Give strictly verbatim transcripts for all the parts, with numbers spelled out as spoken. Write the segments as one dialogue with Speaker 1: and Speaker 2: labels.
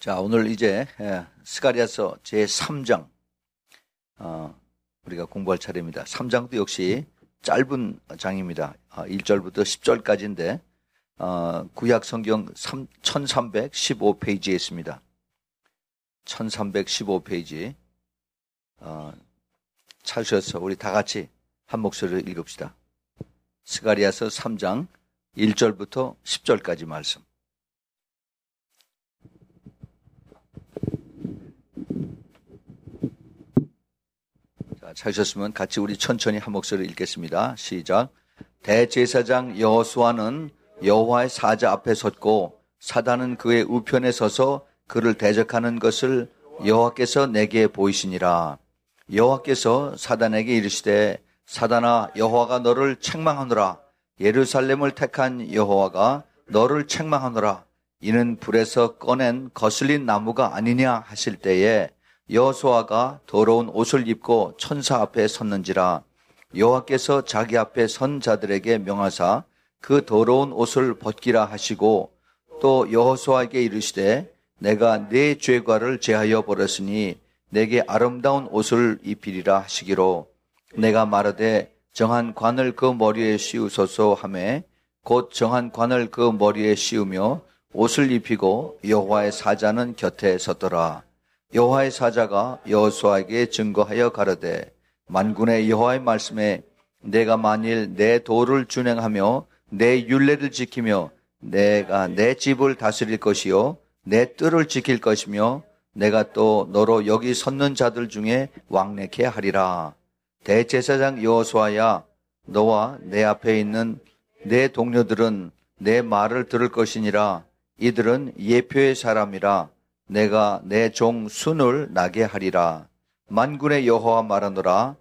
Speaker 1: 자, 오늘 이제 스가랴서 제삼 장 어, 우리가 공부할 차례입니다. 삼 장도 역시 짧은 장입니다. 어, 일 절부터 십 절까지인데 어, 구약 성경 천삼백십오 페이지에 있습니다. 천삼백십오 페이지 어, 찾으셔서 우리 다 같이 한 목소리로 읽읍시다. 스가랴서 삼 장 일 절부터 십 절까지 말씀. 자, 찾으셨으면 같이 우리 천천히 한 목소리로 읽겠습니다. 시작. 대제사장 여호수아는 여호와의 사자 앞에 섰고 사단은 그의 우편에 서서 그를 대적하는 것을 여호와께서 내게 보이시니라. 여호와께서 사단에게 이르시되 사단아, 여호와가 너를 책망하노라. 예루살렘을 택한 여호와가 너를 책망하노라. 이는 불에서 꺼낸 거슬린 나무가 아니냐 하실 때에 여호수아가 더러운 옷을 입고 천사 앞에 섰는지라. 여호와께서 자기 앞에 선 자들에게 명하사 그 더러운 옷을 벗기라 하시고 또 여호수아에게 이르시되 내가 네 죄과를 제하여 버렸으니 내게 아름다운 옷을 입히리라 하시기로 내가 말하되 정한 관을 그 머리에 씌우소서 하매 곧 정한 관을 그 머리에 씌우며 옷을 입히고 여호와의 사자는 곁에 섰더라. 여호와의 사자가 여호수아에게 증거하여 가로되 만군의 여호와의 말씀에 내가 만일 내 도를 준행하며 내 율례를 지키며 내가 내 집을 다스릴 것이요 내 뜰을 지킬 것이며 내가 또 너로 여기 섰는 자들 중에 왕래케 하리라. 대제사장 여호수아야, 너와 내 앞에 있는 내 동료들은 내 말을 들을 것이니라. 이들은 예표의 사람이라. 내가 내 종 순을 나게 하리라. 만군의 여호와 말하노라.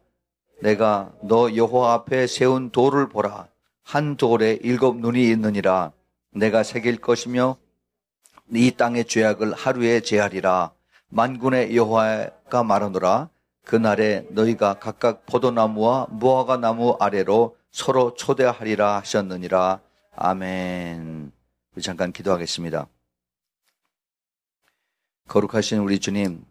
Speaker 1: 내가 너 여호와 앞에 세운 돌을 보라. 한 돌에 일곱 눈이 있느니라. 내가 새길 것이며 이 땅의 죄악을 하루에 제하리라. 만군의 여호와가 말하노라. 그날에 너희가 각각 포도나무와 무화과 나무 아래로 서로 초대하리라 하셨느니라. 아멘. 잠깐 기도하겠습니다. 거룩하신 우리 주님,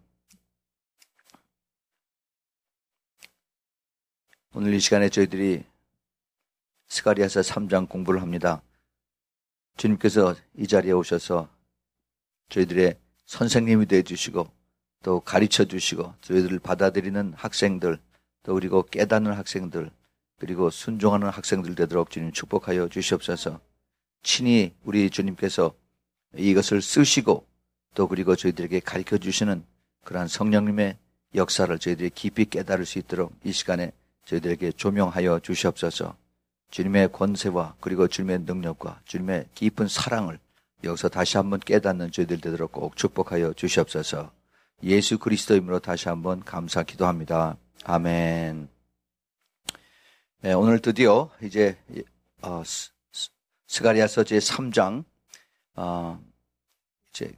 Speaker 1: 오늘 이 시간에 저희들이 스가랴서 삼 장 공부를 합니다. 주님께서 이 자리에 오셔서 저희들의 선생님이 되어주시고 또 가르쳐주시고 저희들을 받아들이는 학생들, 또 그리고 깨닫는 학생들, 그리고 순종하는 학생들 되도록 주님 축복하여 주시옵소서. 친히 우리 주님께서 이것을 쓰시고 또 그리고 저희들에게 가르쳐주시는 그러한 성령님의 역사를 저희들이 깊이 깨달을 수 있도록 이 시간에 저희들에게 조명하여 주시옵소서. 주님의 권세와 그리고 주님의 능력과 주님의 깊은 사랑을 여기서 다시 한번 깨닫는 저희들 되도록 꼭 축복하여 주시옵소서. 예수 그리스도 이름으로 다시 한번 감사 기도합니다. 아멘. 네, 오늘 드디어 이제 어, 스가랴서 제삼 장 어, 이제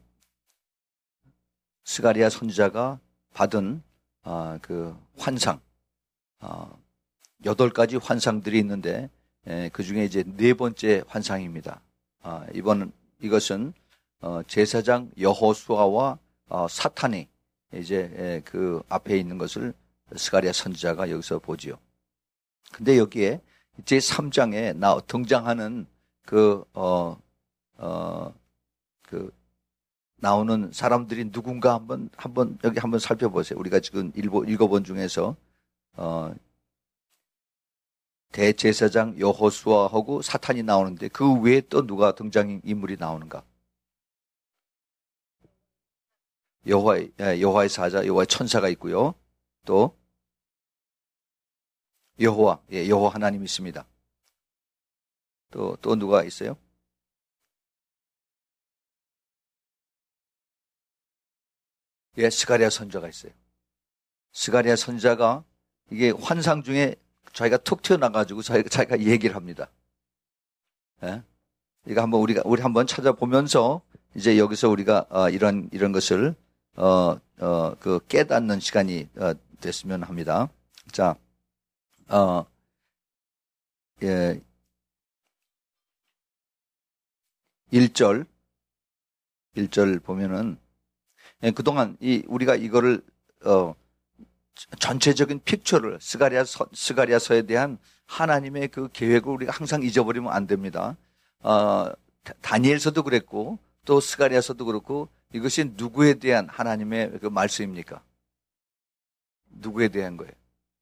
Speaker 1: 스가랴 선지자가 받은 어, 그 환상 어, 여덟 가지 환상들이 있는데 에, 그 중에 이제 네 번째 환상입니다. 어, 이번 이것은 어, 제사장 여호수아와 어, 사탄이 이제 에, 그 앞에 있는 것을 스가랴 선지자가 여기서 보지요. 근데 여기에 제삼 장에 나 등장하는 그 어, 어, 그 나오는 사람들이 누군가 한번 한번 여기 한번 살펴보세요. 우리가 지금 읽어, 읽어본 중에서 어, 대제사장 여호수아하고 사탄이 나오는데 그 외에 또 누가 등장 인물이 나오는가? 여호와의 여호와의 사자, 여호와의 천사가 있고요. 또 여호와, 예, 여호와 하나님 있습니다. 또 또 누가 있어요? 예, 스가랴 선지자가 있어요. 스가랴 선지자가 이게 환상 중에 자기가 툭 튀어나가지고 자기가, 자기가 얘기를 합니다. 예? 이거 한번 우리가, 우리 한번 찾아보면서 이제 여기서 우리가, 어, 이런, 이런 것을, 어, 어, 그 깨닫는 시간이, 어, 됐으면 합니다. 자, 어, 예, 일 절, 일 절 보면은, 예, 그동안 이 우리가 이거를 어 전체적인 픽처를 스가랴서 스가랴서에 대한 하나님의 그 계획을 우리가 항상 잊어버리면 안 됩니다. 어 다니엘서도 그랬고 또 스가랴서도 그렇고 이것이 누구에 대한 하나님의 그 말씀입니까? 누구에 대한 거예요?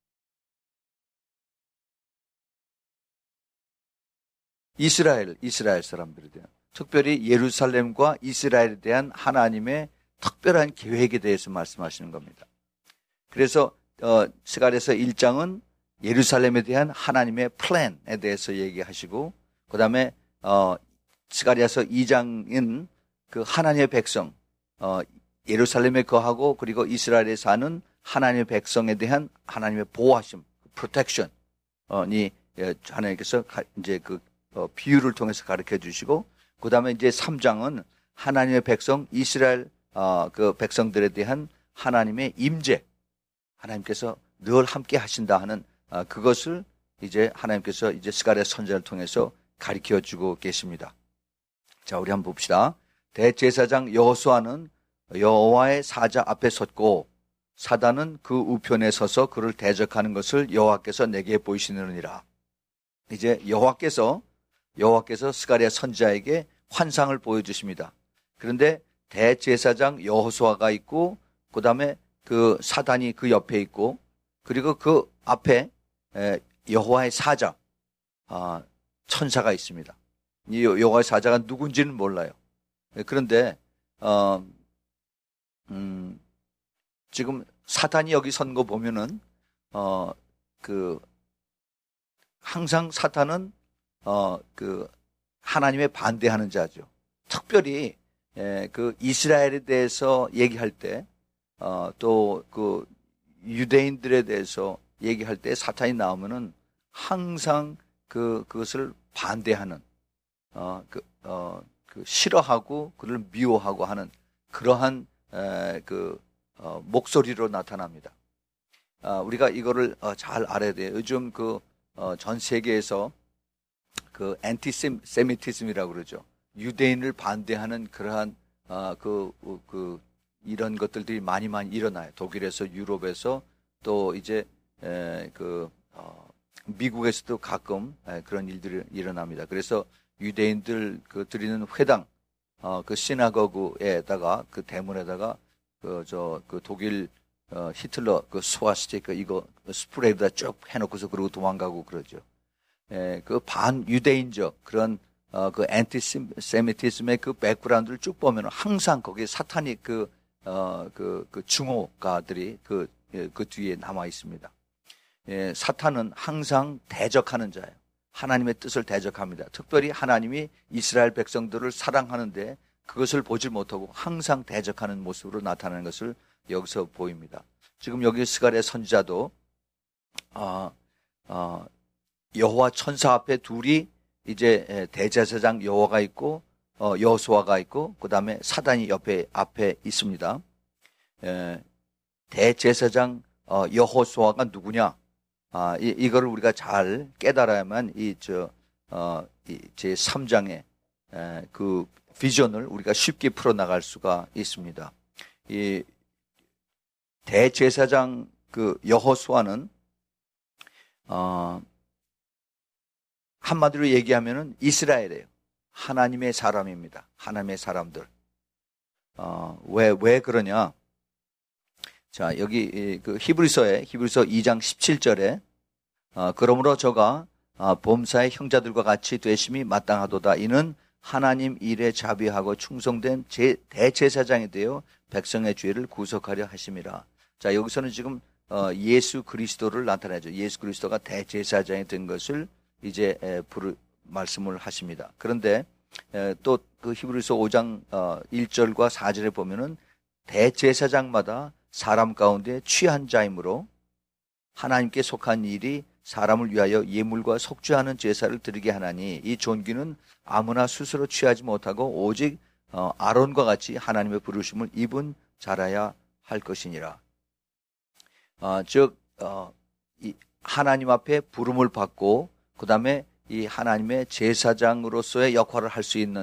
Speaker 1: 이스라엘, 이스라엘 사람들에 대한, 특별히 예루살렘과 이스라엘에 대한 하나님의 특별한 계획에 대해서 말씀하시는 겁니다. 그래서 어, 스가랴서 일 장은 예루살렘에 대한 하나님의 플랜에 대해서 얘기하시고, 그 다음에 어, 스가랴서 이 장은 그 하나님의 백성, 어, 예루살렘에 거하고 그리고 이스라엘에 사는 하나님의 백성에 대한 하나님의 보호하심, 프로텍션이 하나님께서 이제 그 어, 비유를 통해서 가르쳐 주시고, 그 다음에 이제 삼 장은 하나님의 백성, 이스라엘 어, 그 백성들에 대한 하나님의 임재, 하나님께서 늘 함께 하신다 하는 어, 그것을 이제 하나님께서 이제 스가랴 선지자를 통해서 가르쳐 주고 계십니다. 자, 우리 한번 봅시다. 대제사장 여호수아는 여호와의 사자 앞에 섰고 사단은 그 우편에 서서 그를 대적하는 것을 여호와께서 내게 보이시느니라. 이제 여호와께서 여호와께서 스가랴 선지자에게 환상을 보여주십니다. 그런데 대제사장 여호수아가 있고 그 다음에 그 사단이 그 옆에 있고 그리고 그 앞에 여호와의 사자 천사가 있습니다. 이 여호와의 사자가 누군지는 몰라요. 그런데 어, 음, 지금 사탄이 여기 선 거 보면은 어, 그 항상 사탄은 어, 그 하나님의 반대하는 자죠. 특별히 에, 그 이스라엘에 대해서 얘기할 때 어, 또 그 유대인들에 대해서 얘기할 때 사탄이 나오면은 항상 그 그것을 반대하는 어, 그, 어, 그 싫어하고 그를 미워하고 하는 그러한 에, 그 어, 목소리로 나타납니다. 어, 우리가 이거를 어, 잘 알아야 돼요. 요즘 그 어, 전 세계에서 그 엔티세미티즘이라고 그러죠. 유대인을 반대하는 그러한 어, 그, 그 이런 것들이 많이 많이 일어나요. 독일에서, 유럽에서 또 이제 에, 그 어, 미국에서도 가끔 에, 그런 일들이 일어납니다. 그래서 유대인들 그 드리는 회당, 어, 그 시나고그에다가 그 대문에다가 그 저 그 독일 어, 히틀러 그 스와스티크 이거 스프레이에다 쭉 해놓고서 그러고 도망가고 그러죠. 에, 그 반 유대인적 그런 어, 그 엔티세미티즘의 그 백그라운드를 쭉 보면 항상 거기에 사탄이 그 어, 그, 그 증오가들이 그, 그 뒤에 남아 있습니다. 예, 사탄은 항상 대적하는 자예요. 하나님의 뜻을 대적합니다. 특별히 하나님이 이스라엘 백성들을 사랑하는데 그것을 보지 못하고 항상 대적하는 모습으로 나타나는 것을 여기서 보입니다. 지금 여기 스가랴 선지자도 어, 어, 여호와 천사 앞에 둘이 이제 대제사장 여호와가 있고 어, 여호수아가 있고 그 다음에 사단이 옆에 앞에 있습니다. 에, 대제사장 어, 여호수아가 누구냐? 아, 이, 이거를 우리가 잘 깨달아야만 이 저 어, 이 제삼 장의 에, 그 비전을 우리가 쉽게 풀어 나갈 수가 있습니다. 이 대제사장 그 여호수아는 어, 한마디로 얘기하면은 이스라엘이에요. 하나님의 사람입니다. 하나님의 사람들. 어, 왜, 왜 그러냐? 자, 여기, 그 히브리서에, 히브리서 이 장 십칠 절에, 어, 그러므로 저가, 어, 범사의 형제들과 같이 되심이 마땅하도다. 이는 하나님 일에 자비하고 충성된 제, 대제사장이 되어 백성의 죄를 구속하려 하심이라. 자, 여기서는 지금, 어, 예수 그리스도를 나타내죠. 예수 그리스도가 대제사장이 된 것을 이제, 에, 부르, 말씀을 하십니다. 그런데 또 그 히브리서 오 장 일 절과 사 절에 보면은 대제사장마다 사람 가운데 취한 자이므로 하나님께 속한 일이 사람을 위하여 예물과 속죄하는 제사를 드리게 하나니 이 존귀는 아무나 스스로 취하지 못하고 오직 아론과 같이 하나님의 부르심을 입은 자라야 할 것이니라. 어, 즉 어, 이 하나님 앞에 부름을 받고 그 다음에 이 하나님의 제사장으로서의 역할을 할 수 있는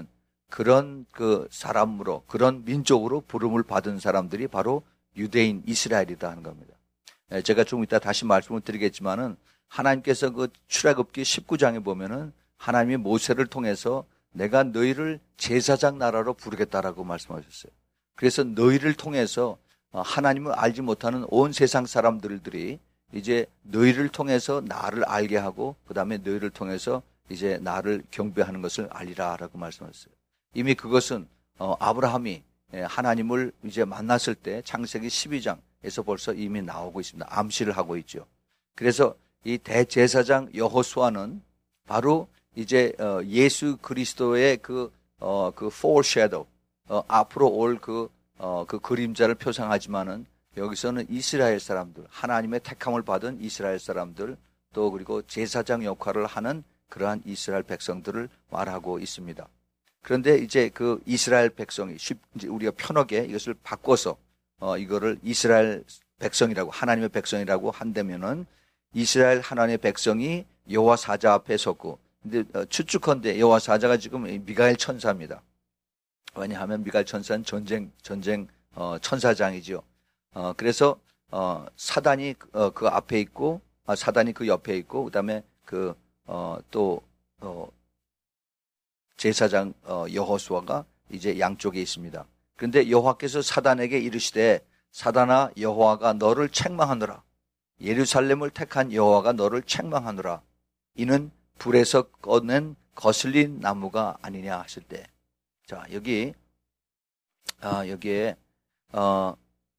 Speaker 1: 그런 그 사람으로, 그런 민족으로 부름을 받은 사람들이 바로 유대인 이스라엘이다 하는 겁니다. 제가 좀 이따 다시 말씀을 드리겠지만은 하나님께서 그 출애굽기 십구 장에 보면은 하나님이 모세를 통해서 내가 너희를 제사장 나라로 부르겠다라고 말씀하셨어요. 그래서 너희를 통해서 하나님을 알지 못하는 온 세상 사람들들이 이제 너희를 통해서 나를 알게 하고 그 다음에 너희를 통해서 이제 나를 경배하는 것을 알리라라고 말씀하셨어요. 이미 그것은 아브라함이 하나님을 이제 만났을 때 창세기 십이 장에서 벌써 이미 나오고 있습니다. 암시를 하고 있죠. 그래서 이 대제사장 여호수아는 바로 이제 예수 그리스도의 그, 어, 그 foreshadow, 어, 앞으로 올 그, 어, 그 그림자를 표상하지만은 여기서는 이스라엘 사람들, 하나님의 택함을 받은 이스라엘 사람들, 또 그리고 제사장 역할을 하는 그러한 이스라엘 백성들을 말하고 있습니다. 그런데 이제 그 이스라엘 백성이 쉽, 이제 우리가 편하게 이것을 바꿔서 어, 이거를 이스라엘 백성이라고, 하나님의 백성이라고 한다면은 이스라엘 하나님의 백성이 여호와 사자 앞에 섰고, 근데 어, 추측컨대 여호와 사자가 지금 미가엘 천사입니다. 왜냐하면 미가엘 천사는 전쟁 전쟁 어, 천사장이죠. 어, 그래서 어, 사단이 어, 그 앞에 있고, 아, 사단이 그 옆에 있고, 그다음에 그 어, 또 어, 제사장 어, 여호수아가 이제 양쪽에 있습니다. 그런데 여호와께서 사단에게 이르시되 사단아 여호와가 너를 책망하노라. 예루살렘을 택한 여호와가 너를 책망하노라. 이는 불에서 꺼낸 거슬린 나무가 아니냐 하실 때, 자 여기 아, 여기에 어,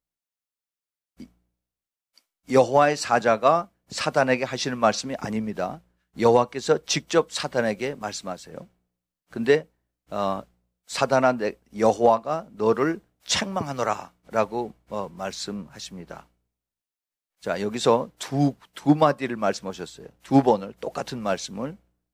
Speaker 1: 여호와의 사자가 사단에게 하시는 말씀이 아닙니다. 여호와께서 직접 사단에게 말씀하세요. 근데 어, 사단아 여호와가 너를 책망하노라 라고 어, 말씀하십니다. 자 여기서 두, 두 마디를 말씀하셨어요. 두 번을 똑같은 말씀을,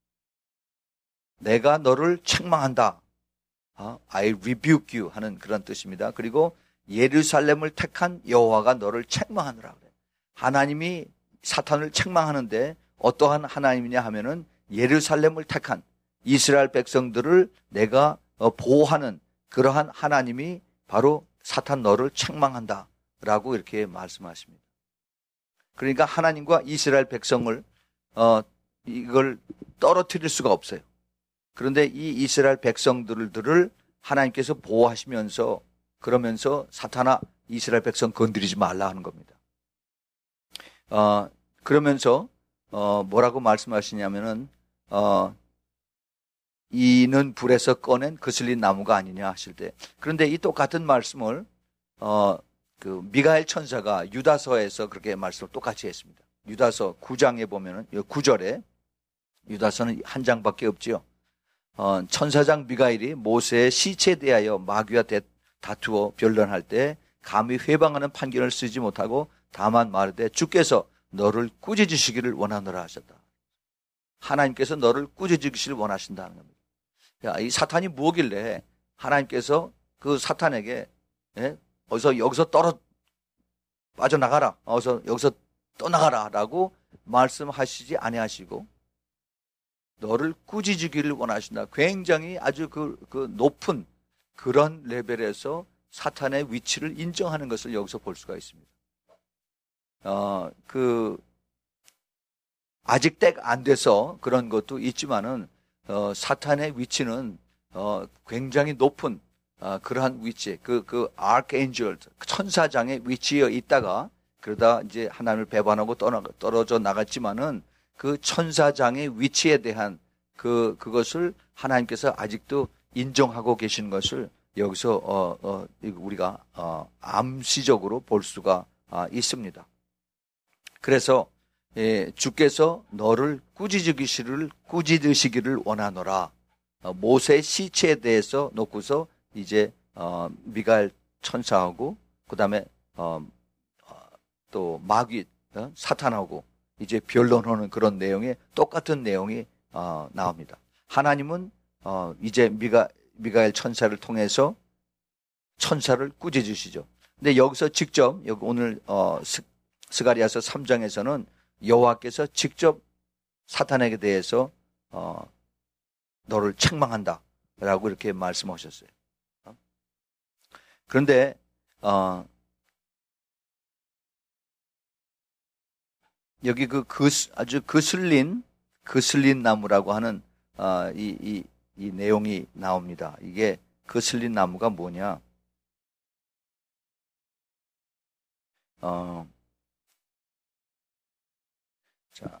Speaker 1: 내가 너를 책망한다, 어, I rebuke you 하는 그런 뜻입니다. 그리고 예루살렘을 택한 여호와가 너를 책망하노라 그래요. 하나님이 사탄을 책망하는데 어떠한 하나님이냐 하면은 예루살렘을 택한 이스라엘 백성들을 내가 보호하는 그러한 하나님이 바로 사탄 너를 책망한다 라고 이렇게 말씀하십니다. 그러니까 하나님과 이스라엘 백성을 어, 이걸 떨어뜨릴 수가 없어요. 그런데 이 이스라엘 백성들을 하나님께서 보호하시면서 그러면서 사탄아 이스라엘 백성 건드리지 말라 하는 겁니다. 어, 그러면서 어, 뭐라고 말씀하시냐면은 어, 이는 불에서 꺼낸 거슬린 나무가 아니냐 하실 때, 그런데 이 똑같은 말씀을 어, 그 미가엘 천사가 유다서에서 그렇게 말씀을 똑같이 했습니다. 유다서 구 장에 보면은 구 절에, 유다서는 한 장밖에 없지요. 어, 천사장 미가엘이 모세의 시체에 대하여 마귀와 다투어 변론할 때 감히 회방하는 판결을 쓰지 못하고 다만 말하되 주께서 너를 꾸짖으시기를 원하노라 하셨다. 하나님께서 너를 꾸짖으시기를 원하신다는 겁니다. 야, 이 사탄이 뭐길래 하나님께서 그 사탄에게 예? 어서 여기서 떨어 빠져나가라, 어서 여기서 떠나가라 라고 말씀하시지 아니하시고 너를 꾸짖으기를 원하신다. 굉장히 아주 그, 그 높은 그런 레벨에서 사탄의 위치를 인정하는 것을 여기서 볼 수가 있습니다. 어, 그 아직 때가 안 돼서 그런 것도 있지만은 어, 사탄의 위치는 어, 굉장히 높은 어, 그러한 위치, 그, 그 아크엔젤, 천사장의 위치에 있다가 그러다 이제 하나님을 배반하고 떠나, 떨어져 나갔지만은 그 천사장의 위치에 대한 그, 그것을 하나님께서 아직도 인정하고 계신 것을 여기서, 어, 어, 우리가, 어, 암시적으로 볼 수가 아, 있습니다. 그래서, 예, 주께서 너를 꾸짖으시기를, 꾸짖으시기를 원하노라. 어, 모세의 시체에 대해서 놓고서 이제, 어, 미가엘 천사하고, 그 다음에, 어, 또 마귀, 어? 사탄하고 이제 변론하는 그런 내용에 똑같은 내용이 어, 나옵니다. 하나님은 어, 이제 미가, 미가엘 천사를 통해서 천사를 꾸짖으시죠. 근데 여기서 직접 여기 오늘 어, 스, 스가랴서 삼 장에서는 여호와께서 직접 사탄에게 대해서 어, 너를 책망한다 라고 이렇게 말씀하셨어요. 그런데 어, 여기 그, 그 아주 그슬린 그슬린 나무라고 하는 어, 이, 이, 이 내용이 나옵니다. 이게 그슬린 나무가 뭐냐? 어, 자,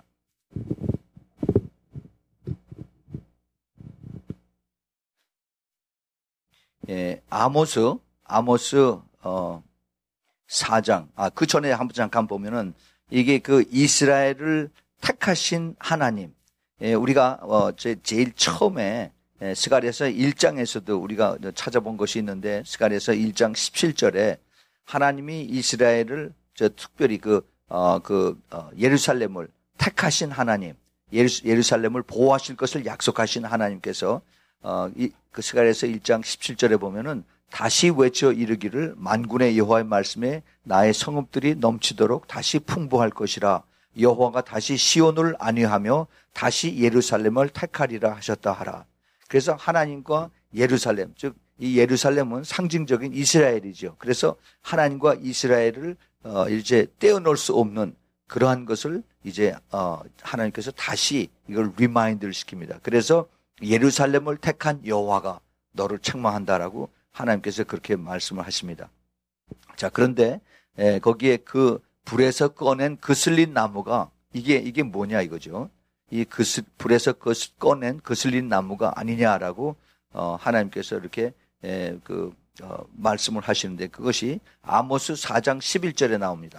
Speaker 1: 예, 아모스, 아모스 어, 사 장. 아, 그 전에 한번 잠깐 보면은 이게 그 이스라엘을 택하신 하나님. 예, 우리가 어, 제, 제일 처음에 예, 스가랴서 일 장에서도 우리가 찾아본 것이 있는데 스가랴서 일 장 십칠 절에 하나님이 이스라엘을 저 특별히 그, 어, 그, 어, 예루살렘을 택하신 하나님, 예루, 예루살렘을 보호하실 것을 약속하신 하나님께서 어, 이, 그 스가랴서 일 장 십칠 절에 보면은 다시 외쳐 이르기를 만군의 여호와의 말씀에 나의 성읍들이 넘치도록 다시 풍부할 것이라 여호와가 다시 시온을 안위하며 다시 예루살렘을 택하리라 하셨다 하라. 그래서 하나님과 예루살렘, 즉 이 예루살렘은 상징적인 이스라엘이죠. 그래서 하나님과 이스라엘을 어, 이제 떼어놓을 수 없는 그러한 것을 이제 어, 하나님께서 다시 이걸 리마인드를 시킵니다. 그래서 예루살렘을 택한 여호와가 너를 책망한다라고 하나님께서 그렇게 말씀을 하십니다. 자, 그런데 에, 거기에 그 불에서 꺼낸 그슬린 나무가 이게 이게 뭐냐 이거죠. 이 그슬, 불에서 꺼낸 그슬린 나무가 아니냐라고 어, 하나님께서 이렇게 에, 그 어, 말씀을 하시는데 그것이 아모스 사 장 십일 절에 나옵니다.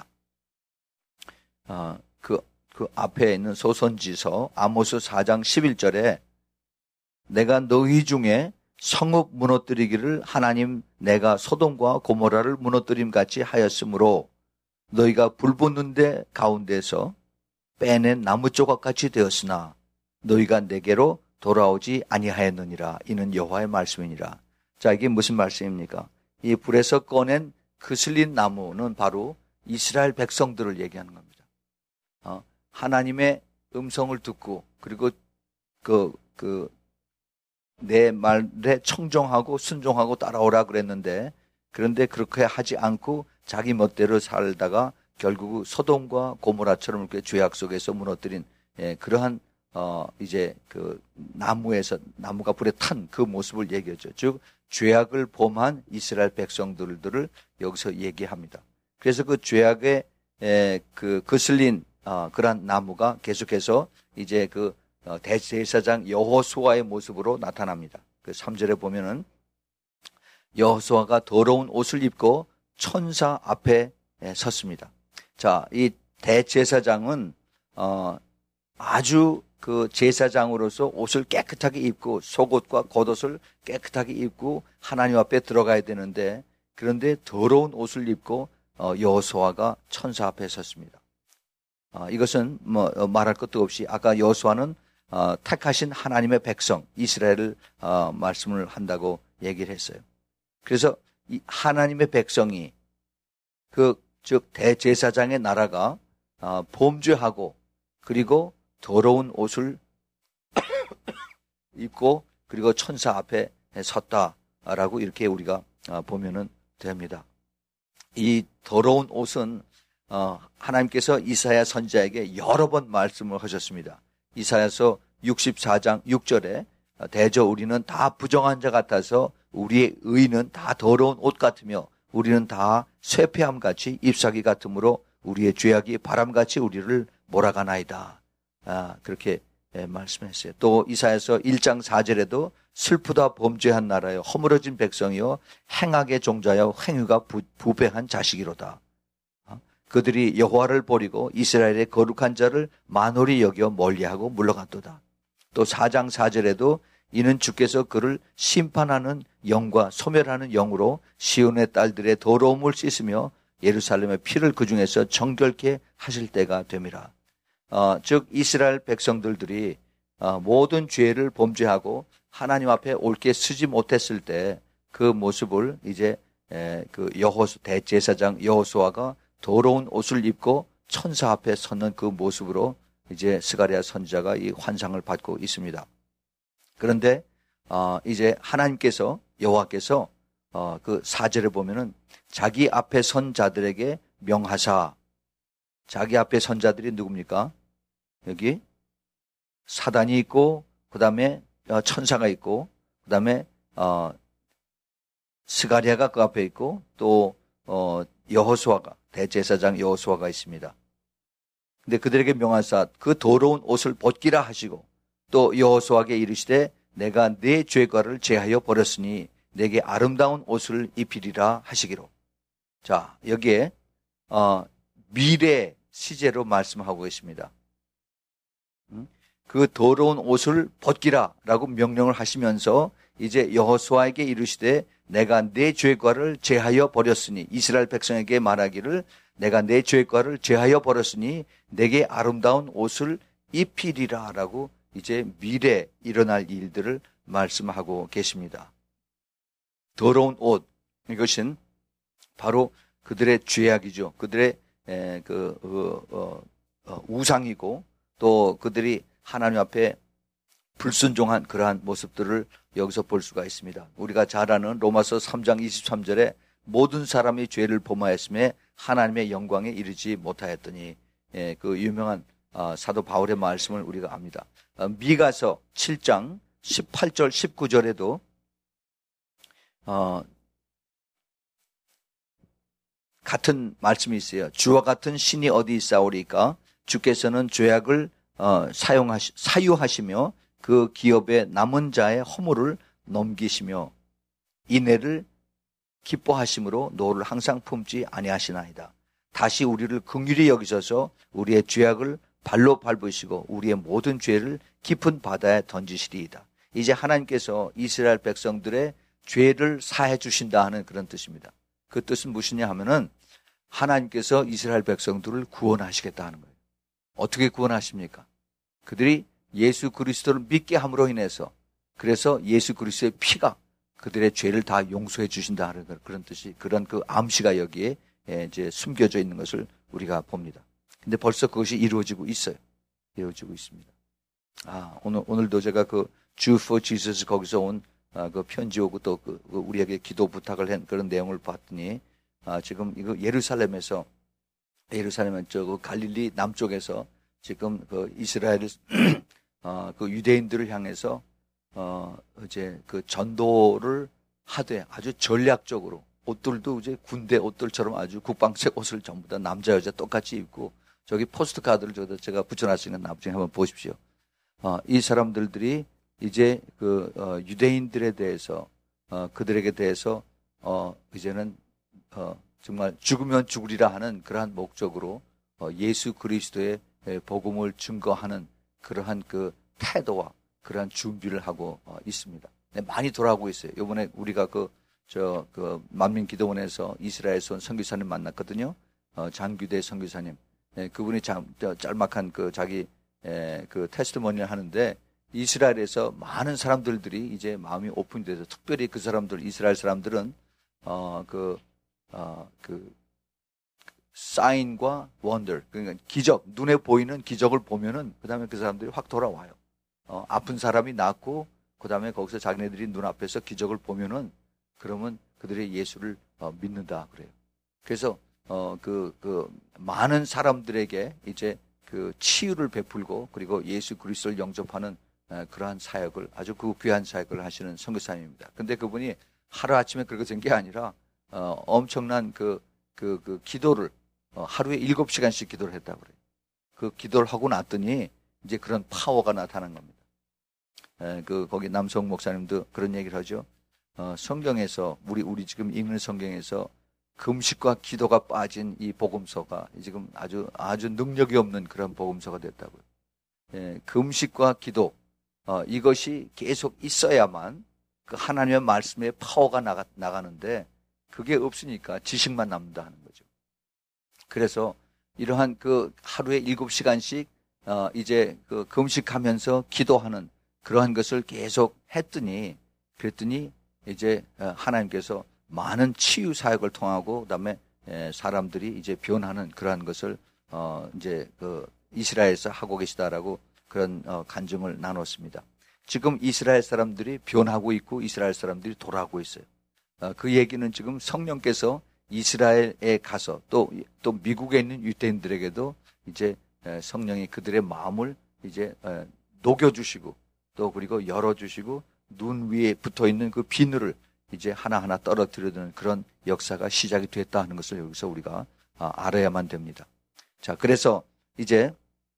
Speaker 1: 어, 그, 그 앞에 있는 소선지서 아모스 사 장 십일 절에 내가 너희 중에 성읍 무너뜨리기를 하나님 내가 소돔과 고모라를 무너뜨림 같이 하였으므로 너희가 불 붙는 데 가운데서 빼낸 나무 조각같이 되었으나 너희가 내게로 돌아오지 아니하였느니라. 이는 여호와의 말씀이니라. 자, 이게 무슨 말씀입니까? 이 불에서 꺼낸 그슬린 나무는 바로 이스라엘 백성들을 얘기하는 겁니다. 어, 하나님의 음성을 듣고 그리고 그, 그, 내 말에 청종하고 순종하고 따라오라 그랬는데 그런데 그렇게 하지 않고 자기 멋대로 살다가 결국 소돔과 고모라처럼 이렇게 죄악 속에서 무너뜨린 예, 그러한 어 이제 그 나무에서 나무가 불에 탄 그 모습을 얘기하죠. 즉 죄악을 범한 이스라엘 백성들을 여기서 얘기합니다. 그래서 그 죄악의 에, 그 거슬린 어, 그러한 나무가 계속해서 이제 그 어, 대제사장 여호수아의 모습으로 나타납니다. 그 삼 절에 보면은 여호수아가 더러운 옷을 입고 천사 앞에 섰습니다. 자, 이 대제사장은 어, 아주 그 제사장으로서 옷을 깨끗하게 입고 속옷과 겉옷을 깨끗하게 입고 하나님 앞에 들어가야 되는데 그런데 더러운 옷을 입고 어, 여호수아가 천사 앞에 섰습니다. 어, 이것은 뭐 말할 것도 없이 아까 여호수아는 어, 택하신 하나님의 백성 이스라엘을 어, 말씀을 한다고 얘기를 했어요. 그래서 이 하나님의 백성이 그 즉 대제사장의 나라가 어, 범죄하고 그리고 더러운 옷을 입고 그리고 천사 앞에 섰다라고 이렇게 우리가 보면은 됩니다. 이 더러운 옷은 어, 하나님께서 이사야 선지자에게 여러 번 말씀을 하셨습니다. 이사야서 육십사 장 육 절에 대저 우리는 다 부정한 자 같아서 우리의 의는 다 더러운 옷 같으며 우리는 다 쇠폐함 같이 잎사귀 같으므로 우리의 죄악이 바람같이 우리를 몰아가나이다. 아, 그렇게 예, 말씀했어요. 또 이사야서 일 장 사 절에도 슬프다 범죄한 나라여 허물어진 백성이여 행악의 종자여 행위가 부, 부패한 자식이로다. 어? 그들이 여호와를 버리고 이스라엘의 거룩한 자를 만홀히 여겨 멀리하고 물러갔도다. 또 사 장 사 절에도 이는 주께서 그를 심판하는 영과 소멸하는 영으로 시온의 딸들의 더러움을 씻으며 예루살렘의 피를 그 중에서 정결케 하실 때가 됨이라. 어, 즉 이스라엘 백성들들이 어, 모든 죄를 범죄하고 하나님 앞에 옳게 서지 못했을 때 그 모습을 이제 에, 그 여호수 대제사장 여호수아가 더러운 옷을 입고 천사 앞에 서는 그 모습으로 이제 스가랴 선지자가 이 환상을 받고 있습니다. 그런데 어, 이제 하나님께서 여호와께서 어, 그 사 절에 보면은 자기 앞에 선 자들에게 명하사, 자기 앞에 선 자들이 누굽니까? 여기 사단이 있고, 그 다음에 천사가 있고, 그 다음에 어, 스가랴가 그 앞에 있고, 또 어, 여호수아가, 대제사장 여호수아가 있습니다. 근데 그들에게 명하사 그 더러운 옷을 벗기라 하시고, 또 여호수아에게 이르시되 내가 네 죄과를 제하여 버렸으니 내게 아름다운 옷을 입히리라 하시기로. 자, 여기에 어, 미래 시제로 말씀하고 있습니다. 그 더러운 옷을 벗기라라고 명령을 하시면서 이제 여호수아에게 이르시되 내가 내 죄과를 제하여 버렸으니, 이스라엘 백성에게 말하기를 내가 내 죄과를 제하여 버렸으니 내게 아름다운 옷을 입히리라라고 이제 미래 일어날 일들을 말씀하고 계십니다. 더러운 옷, 이것은 바로 그들의 죄악이죠. 그들의 에, 그 어, 어, 어, 우상이고, 또 그들이 하나님 앞에 불순종한 그러한 모습들을 여기서 볼 수가 있습니다. 우리가 잘 아는 로마서 삼 장 이십삼 절에 모든 사람이 죄를 범하였음에 하나님의 영광에 이르지 못하였더니, 예, 그 유명한 어, 사도 바울의 말씀을 우리가 압니다. 어, 미가서 칠 장 십팔 절 십구 절에도 어, 같은 말씀이 있어요. 주와 같은 신이 어디 있사오리까? 주께서는 죄악을 어, 사용하시, 사유하시며 그 기업의 남은 자의 허물을 넘기시며 인애를 기뻐하심으로 노를 항상 품지 아니하시나이다. 다시 우리를 긍휼히 여기셔서 우리의 죄악을 발로 밟으시고 우리의 모든 죄를 깊은 바다에 던지시리이다. 이제 하나님께서 이스라엘 백성들의 죄를 사해 주신다 하는 그런 뜻입니다. 그 뜻은 무엇이냐 하면은 하나님께서 이스라엘 백성들을 구원하시겠다 하는 거예요. 어떻게 구원하십니까? 그들이 예수 그리스도를 믿게 함으로 인해서, 그래서 예수 그리스도의 피가 그들의 죄를 다 용서해 주신다 하는 그런 뜻이, 그런 그 암시가 여기에 이제 숨겨져 있는 것을 우리가 봅니다. 근데 벌써 그것이 이루어지고 있어요. 이루어지고 있습니다. 아, 오늘, 오늘도 제가 그 Jew for Jesus 거기서 온 아, 그 편지 오고 또 그 우리에게 기도 부탁을 한 그런 내용을 봤더니, 아, 지금 이거 예루살렘에서, 예루살렘은 저 그 갈릴리 남쪽에서 지금 그 이스라엘, 어, 그 유대인들을 향해서, 어, 이제 그 전도를 하되 아주 전략적으로 옷들도 이제 군대 옷들처럼 아주 국방색 옷을 전부 다 남자, 여자 똑같이 입고, 저기 포스트 카드를 저기다 제가 붙여놨으니까 나중에 한번 보십시오. 어, 이 사람들들이 이제 그, 어, 유대인들에 대해서, 어, 그들에게 대해서, 어, 이제는, 어, 정말 죽으면 죽으리라 하는 그러한 목적으로, 어, 예수 그리스도의 복음을 증거하는 그러한 그 태도와 그러한 준비를 하고 어, 있습니다. 네, 많이 돌아오고 있어요. 이번에 우리가 그, 저, 그, 만민기도원에서 이스라엘에서 온 선교사님 만났거든요. 어, 장규대 선교사님. 네, 그분이 자, 짤막한 그 자기, 에, 그 테스트머니를 하는데, 이스라엘에서 많은 사람들이 이제 마음이 오픈이 돼서, 특별히 그 사람들, 이스라엘 사람들은, 어, 그, 어, 그, 사인과 원더, 그러니까 기적, 눈에 보이는 기적을 보면은, 그 다음에 그 사람들이 확 돌아와요. 어, 아픈 사람이 낫고, 그 다음에 거기서 자기네들이 눈앞에서 기적을 보면은, 그러면 그들이 예수를 어, 믿는다, 그래요. 그래서, 어, 그, 그, 많은 사람들에게 이제 그 치유를 베풀고, 그리고 예수 그리스도를 영접하는 어, 그러한 사역을, 아주 그 귀한 사역을 하시는 선교사님입니다. 근데 그분이 하루아침에 그렇게 된 게 아니라, 어, 엄청난 그, 그, 그 기도를, 어, 하루에 일곱 시간씩 기도를 했다고 그래요. 그 기도를 하고 났더니, 이제 그런 파워가 나타난 겁니다. 에, 그, 거기 남성 목사님도 그런 얘기를 하죠. 어, 성경에서, 우리, 우리 지금 읽는 성경에서 금식과 기도가 빠진 이 복음서가 지금 아주, 아주 능력이 없는 그런 복음서가 됐다고요. 에, 금식과 기도, 어, 이것이 계속 있어야만 그 하나님의 말씀에 파워가 나가, 나가는데, 그게 없으니까 지식만 남는다 하는 거죠. 그래서 이러한 그 하루에 일곱 시간씩 어 이제 그 금식하면서 기도하는 그러한 것을 계속 했더니, 그랬더니 이제 하나님께서 많은 치유 사역을 통하고, 그다음에 사람들이 이제 변하는 그러한 것을 어 이제 그 이스라엘에서 하고 계시다라고 그런 어 간증을 나눴습니다. 지금 이스라엘 사람들이 변하고 있고 이스라엘 사람들이 돌아가고 있어요. 그 얘기는 지금 성령께서 이스라엘에 가서 또, 또 미국에 있는 유대인들에게도 이제 성령이 그들의 마음을 이제 녹여주시고 또 그리고 열어주시고 눈 위에 붙어 있는 그 비늘을 이제 하나하나 떨어뜨리는 그런 역사가 시작이 됐다 하는 것을 여기서 우리가 알아야만 됩니다. 자, 그래서 이제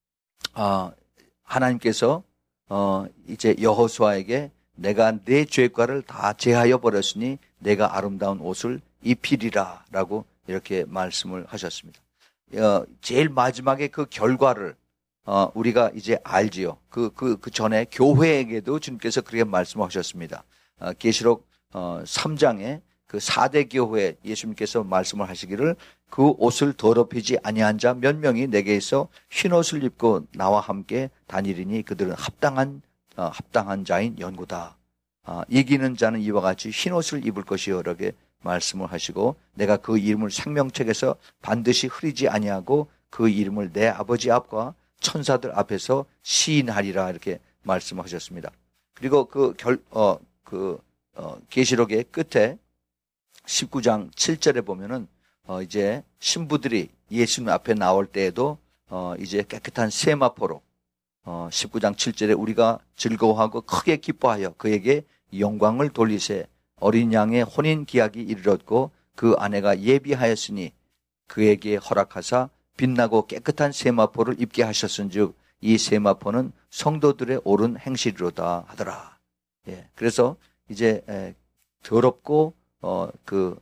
Speaker 1: 하나님께서 이제 여호수아에게 내가 내 죄과를 다 제하여 버렸으니 내가 아름다운 옷을 입히리라 라고 이렇게 말씀을 하셨습니다. 제일 마지막에 그 결과를 우리가 이제 알지요. 그, 그, 그 전에 교회에게도 주님께서 그렇게 말씀하셨습니다. 계시록 삼 장에 그 사 대 교회 예수님께서 말씀을 하시기를 그 옷을 더럽히지 아니한 자 몇 명이 내게서 흰 옷을 입고 나와 함께 다니리니 그들은 합당한 어, 합당한 자인 연고다. 어, 이기는 자는 이와 같이 흰 옷을 입을 것이요 이렇게 말씀을 하시고 내가 그 이름을 생명책에서 반드시 흐리지 아니하고 그 이름을 내 아버지 앞과 천사들 앞에서 시인하리라 이렇게 말씀하셨습니다. 그리고 그 결, 어, 그, 어, 계시록의 끝에 십구 장 칠 절에 보면은 어, 이제 신부들이 예수님 앞에 나올 때에도 어, 이제 깨끗한 세마포로 어, 십구 장 칠 절에 우리가 즐거워하고 크게 기뻐하여 그에게 영광을 돌리세 어린 양의 혼인 기약이 이르렀고 그 아내가 예비하였으니 그에게 허락하사 빛나고 깨끗한 세마포를 입게 하셨은즉 이 세마포는 성도들의 옳은 행실이로다 하더라. 예, 그래서 이제 에, 더럽고 어, 그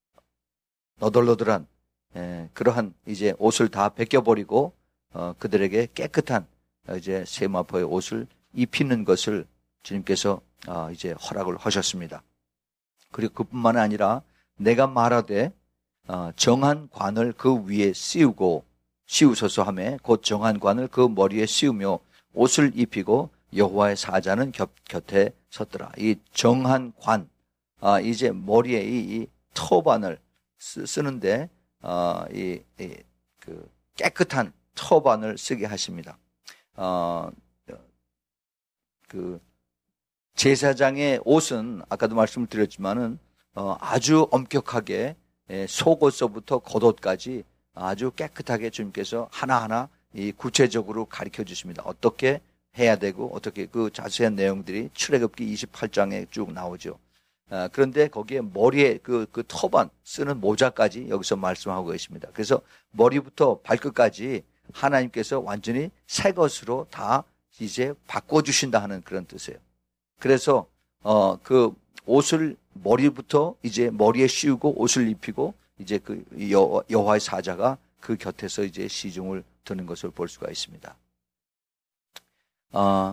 Speaker 1: 너덜너덜한 에, 그러한 이제 옷을 다 벗겨버리고 어, 그들에게 깨끗한 이제 세마포의 옷을 입히는 것을 주님께서 어, 이제 허락을 하셨습니다. 그리고 그뿐만 아니라 내가 말하되 어, 정한 관을 그 위에 씌우고 씌우소서 하매 곧 정한 관을 그 머리에 씌우며 옷을 입히고 여호와의 사자는 곁, 곁에 섰더라. 이 정한 관, 아, 이제 머리에 이, 이 터반을 쓰, 쓰는데 어, 이, 이, 그 깨끗한 터반을 쓰게 하십니다. 어, 그 제사장의 옷은 아까도 말씀을 드렸지만은 어, 아주 엄격하게 속옷서부터 겉옷까지 아주 깨끗하게 주님께서 하나하나 이 구체적으로 가르쳐 주십니다. 어떻게 해야 되고 어떻게 그 자세한 내용들이 출애굽기 이십팔 장에 쭉 나오죠. 아, 그런데 거기에 머리에 그, 그 터반 쓰는 모자까지 여기서 말씀하고 계십니다. 그래서 머리부터 발끝까지 하나님께서 완전히 새 것으로 다 이제 바꿔주신다 하는 그런 뜻이에요. 그래서 어, 그 옷을 머리부터 이제 머리에 씌우고 옷을 입히고 이제 그 여, 여호와의 사자가 그 곁에서 이제 시중을 드는 것을 볼 수가 있습니다. 어,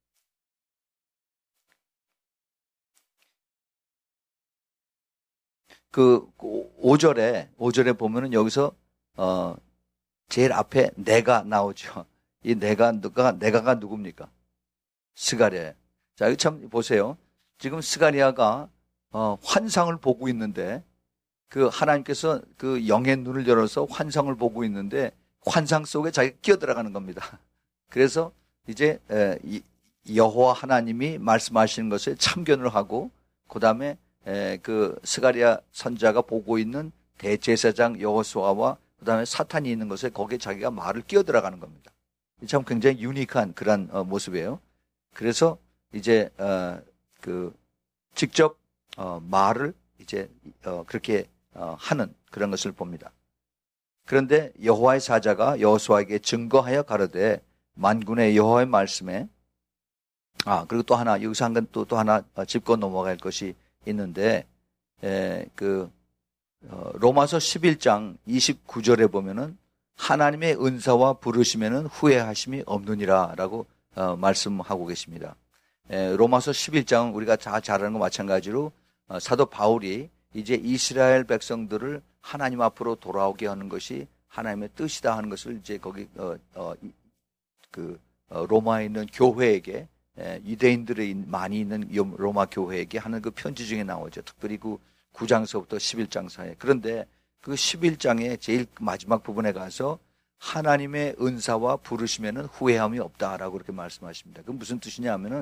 Speaker 1: 그 오 절에 오 절에 보면은 여기서 어, 제일 앞에 내가 나오죠. 이 내가 누가 내가가 누굽니까? 스가랴. 자, 여기 참 보세요. 지금 스가랴가 어, 환상을 보고 있는데 그 하나님께서 그 영의 눈을 열어서 환상을 보고 있는데 환상 속에 자기가 끼어들어가는 겁니다. 그래서 이제 에, 이, 여호와 하나님이 말씀하시는 것에 참견을 하고 그다음에 에, 그 스가랴 선자가 보고 있는 대제사장 여호수아와 그다음에 사탄이 있는 것에 거기에 자기가 말을 끼어들어가는 겁니다. 참 굉장히 유니크한 그런 어, 모습이에요. 그래서 이제 어, 그 직접 어, 말을 이제 어, 그렇게 어, 하는 그런 것을 봅니다. 그런데 여호와의 사자가 여호수아에게 증거하여 가로되 만군의 여호와의 말씀에 아 그리고 또 하나 여기서 한 건 또 또 하나 짚고 넘어갈 것이 있는데 에, 그 어, 로마서 십일 장 이십구 절에 보면은 하나님의 은사와 부르심에는 후회하심이 없느니라라고 어, 말씀하고 계십니다. 에, 로마서 십일 장 우리가 다 잘 아는 것 마찬가지로 어, 사도 바울이 이제 이스라엘 백성들을 하나님 앞으로 돌아오게 하는 것이 하나님의 뜻이다 하는 것을 이제 거기 어, 어, 그 어, 로마에 있는 교회에게 에, 유대인들이 많이 있는 로마 교회에게 하는 그 편지 중에 나오죠. 특별히 그 구 장서부터 십일 장 사이에. 그런데 그 십일 장의 제일 마지막 부분에 가서 하나님의 은사와 부르심에는 후회함이 없다라고 그렇게 말씀하십니다. 그건 무슨 뜻이냐 하면은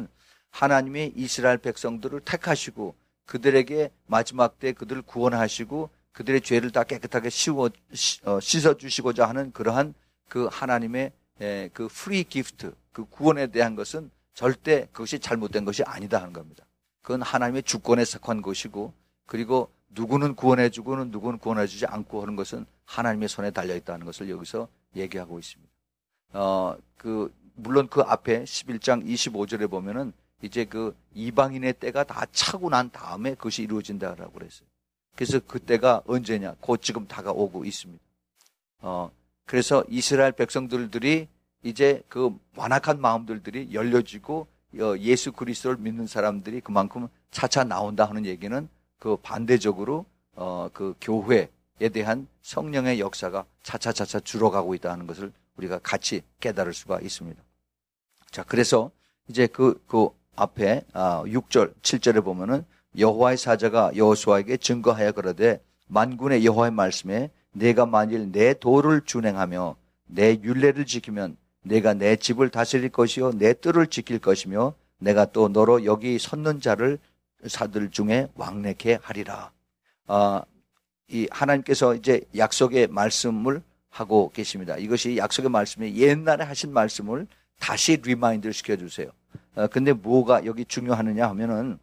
Speaker 1: 하나님이 이스라엘 백성들을 택하시고 그들에게 마지막 때 그들을 구원하시고 그들의 죄를 다 깨끗하게 씻어, 씻어주시고자 하는 그러한 그 하나님의 그 프리 기프트, 그 구원에 대한 것은 절대 그것이 잘못된 것이 아니다 하는 겁니다. 그건 하나님의 주권에 속한 것이고, 그리고 누구는 구원해주고는 누구는 구원해주지 않고 하는 것은 하나님의 손에 달려있다는 것을 여기서 얘기하고 있습니다. 어, 그, 물론 그 앞에 십일 장 이십오 절에 보면은 이제 그 이방인의 때가 다 차고 난 다음에 그것이 이루어진다라고 그랬어요. 그래서 그때가 언제냐? 곧 지금 다가오고 있습니다. 어, 그래서 이스라엘 백성들이 이제 그 완악한 마음들이 열려지고 예수 그리스도를 믿는 사람들이 그만큼 차차 나온다 하는 얘기는 그 반대적으로 어, 그 교회에 대한 성령의 역사가 차차차차 줄어가고 있다는 것을 우리가 같이 깨달을 수가 있습니다. 자, 그래서 이제 그, 그 앞에 육 절, 칠 절에 보면은 여호와의 사자가 여호수아에게 증거하여 그러되 만군의 여호와의 말씀에 내가 만일 내 도를 준행하며 내 율례를 지키면 내가 내 집을 다스릴 것이요 내 뜰을 지킬 것이며 내가 또 너로 여기 섰는 자를 사들 중에 왕래케 하리라. 아, 이 하나님께서 이제 약속의 말씀을 하고 계십니다. 이것이 약속의 말씀이 옛날에 하신 말씀을 다시 리마인드를 시켜주세요. 어, 근데 뭐가 여기 중요하느냐 하면은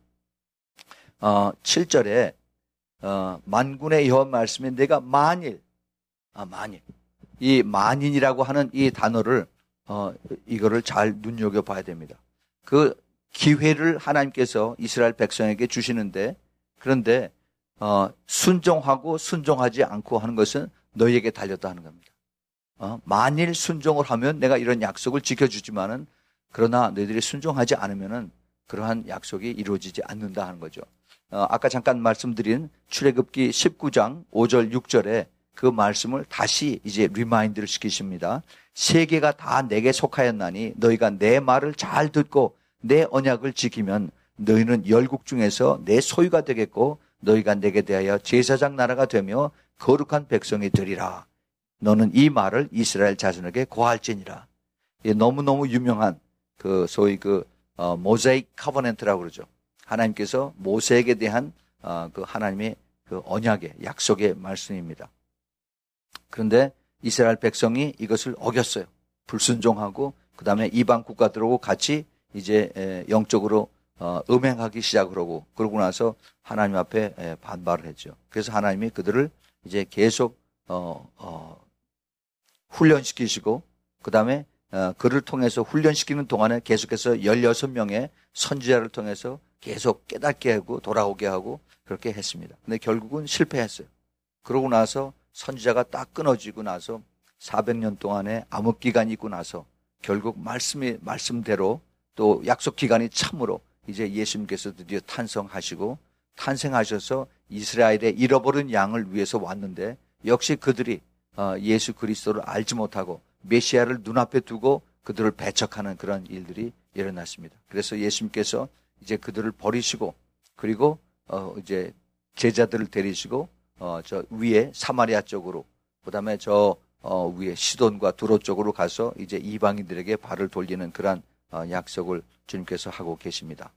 Speaker 1: 어, 칠 절에 어, 만군의 여호와 말씀에 내가 만일, 아, 만일 이 만인이라고 하는 이 단어를 어, 이거를 잘 눈여겨봐야 됩니다. 그 기회를 하나님께서 이스라엘 백성에게 주시는데, 그런데 어, 순종하고 순종하지 않고 하는 것은 너희에게 달렸다 하는 겁니다. 어, 만일 순종을 하면 내가 이런 약속을 지켜주지만은 그러나 너희들이 순종하지 않으면은 그러한 약속이 이루어지지 않는다 하는 거죠. 어, 아까 잠깐 말씀드린 출애굽기 십구 장 오 절 육 절에 그 말씀을 다시 이제 리마인드를 시키십니다. 세계가 다 내게 속하였나니 너희가 내 말을 잘 듣고 내 언약을 지키면 너희는 열국 중에서 내 소유가 되겠고 너희가 내게 대하여 제사장 나라가 되며 거룩한 백성이 되리라. 너는 이 말을 이스라엘 자손에게 고할지니라. 너무너무 유명한 그 소위 그 어, 모자익 커버넌트라고 그러죠. 하나님께서 모세에게 대한 어, 그 하나님의 그 언약의 약속의 말씀입니다. 그런데 이스라엘 백성이 이것을 어겼어요. 불순종하고 그 다음에 이방 국가들하고 같이 이제 영적으로 어, 음행하기 시작하고 그러고 나서 하나님 앞에 반발을 했죠. 그래서 하나님이 그들을 이제 계속 어, 어, 훈련시키시고 그 다음에 어, 그를 통해서 훈련시키는 동안에 계속해서 열여섯 명의 선지자를 통해서 계속 깨닫게 하고 돌아오게 하고 그렇게 했습니다. 근데 결국은 실패했어요. 그러고 나서 선지자가 딱 끊어지고 나서 사백 년 동안의 암흑 기간이 있고 나서 결국 말씀이 말씀대로 또 약속 기간이 참으로 이제 예수님께서 드디어 탄생하시고 탄생하셔서 이스라엘의 잃어버린 양을 위해서 왔는데 역시 그들이 예수 그리스도를 알지 못하고 메시아를 눈앞에 두고 그들을 배척하는 그런 일들이 일어났습니다. 그래서 예수님께서 이제 그들을 버리시고 그리고 어 이제 제자들을 데리시고 어 저 위에 사마리아 쪽으로 그다음에 저 어 위에 시돈과 두로 쪽으로 가서 이제 이방인들에게 발을 돌리는 그런 어 약속을 주님께서 하고 계십니다.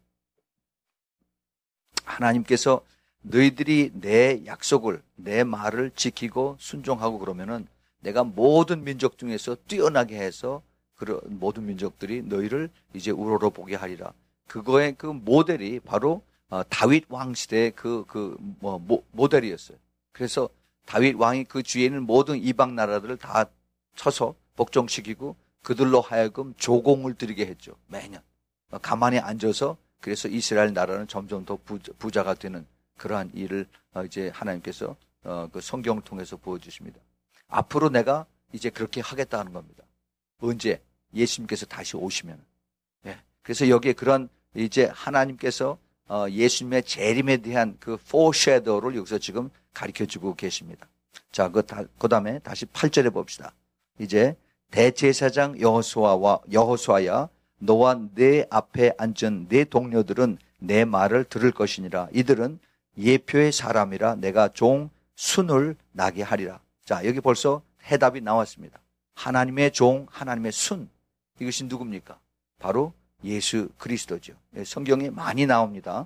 Speaker 1: 하나님께서 너희들이 내 약속을 내 말을 지키고 순종하고 그러면은 내가 모든 민족 중에서 뛰어나게 해서 그런 모든 민족들이 너희를 이제 우러러 보게 하리라. 그거의 그 모델이 바로 어, 다윗 왕 시대의 그, 그, 뭐, 모, 모델이었어요. 그래서 다윗 왕이 그 주위에 있는 모든 이방 나라들을 다 쳐서 복종시키고 그들로 하여금 조공을 드리게 했죠. 매년. 어, 가만히 앉아서 그래서 이스라엘 나라는 점점 더 부자, 부자가 되는 그러한 일을 어, 이제 하나님께서 어, 그 성경을 통해서 보여주십니다. 앞으로 내가 이제 그렇게 하겠다는 겁니다. 언제? 예수님께서 다시 오시면. 예. 그래서 여기에 그런 이제 하나님께서 어, 예수님의 재림에 대한 그 foreshadow를 여기서 지금 가르쳐주고 계십니다. 자, 그, 다, 그 다음에 다시 팔 절에 봅시다. 이제 대제사장 여호수아와 여호수아야 너와 내 앞에 앉은 내 동료들은 내 말을 들을 것이니라. 이들은 예표의 사람이라 내가 종 순을 나게 하리라. 자, 여기 벌써 해답이 나왔습니다. 하나님의 종, 하나님의 순. 이것이 누굽니까? 바로 예수 그리스도죠. 성경에 많이 나옵니다.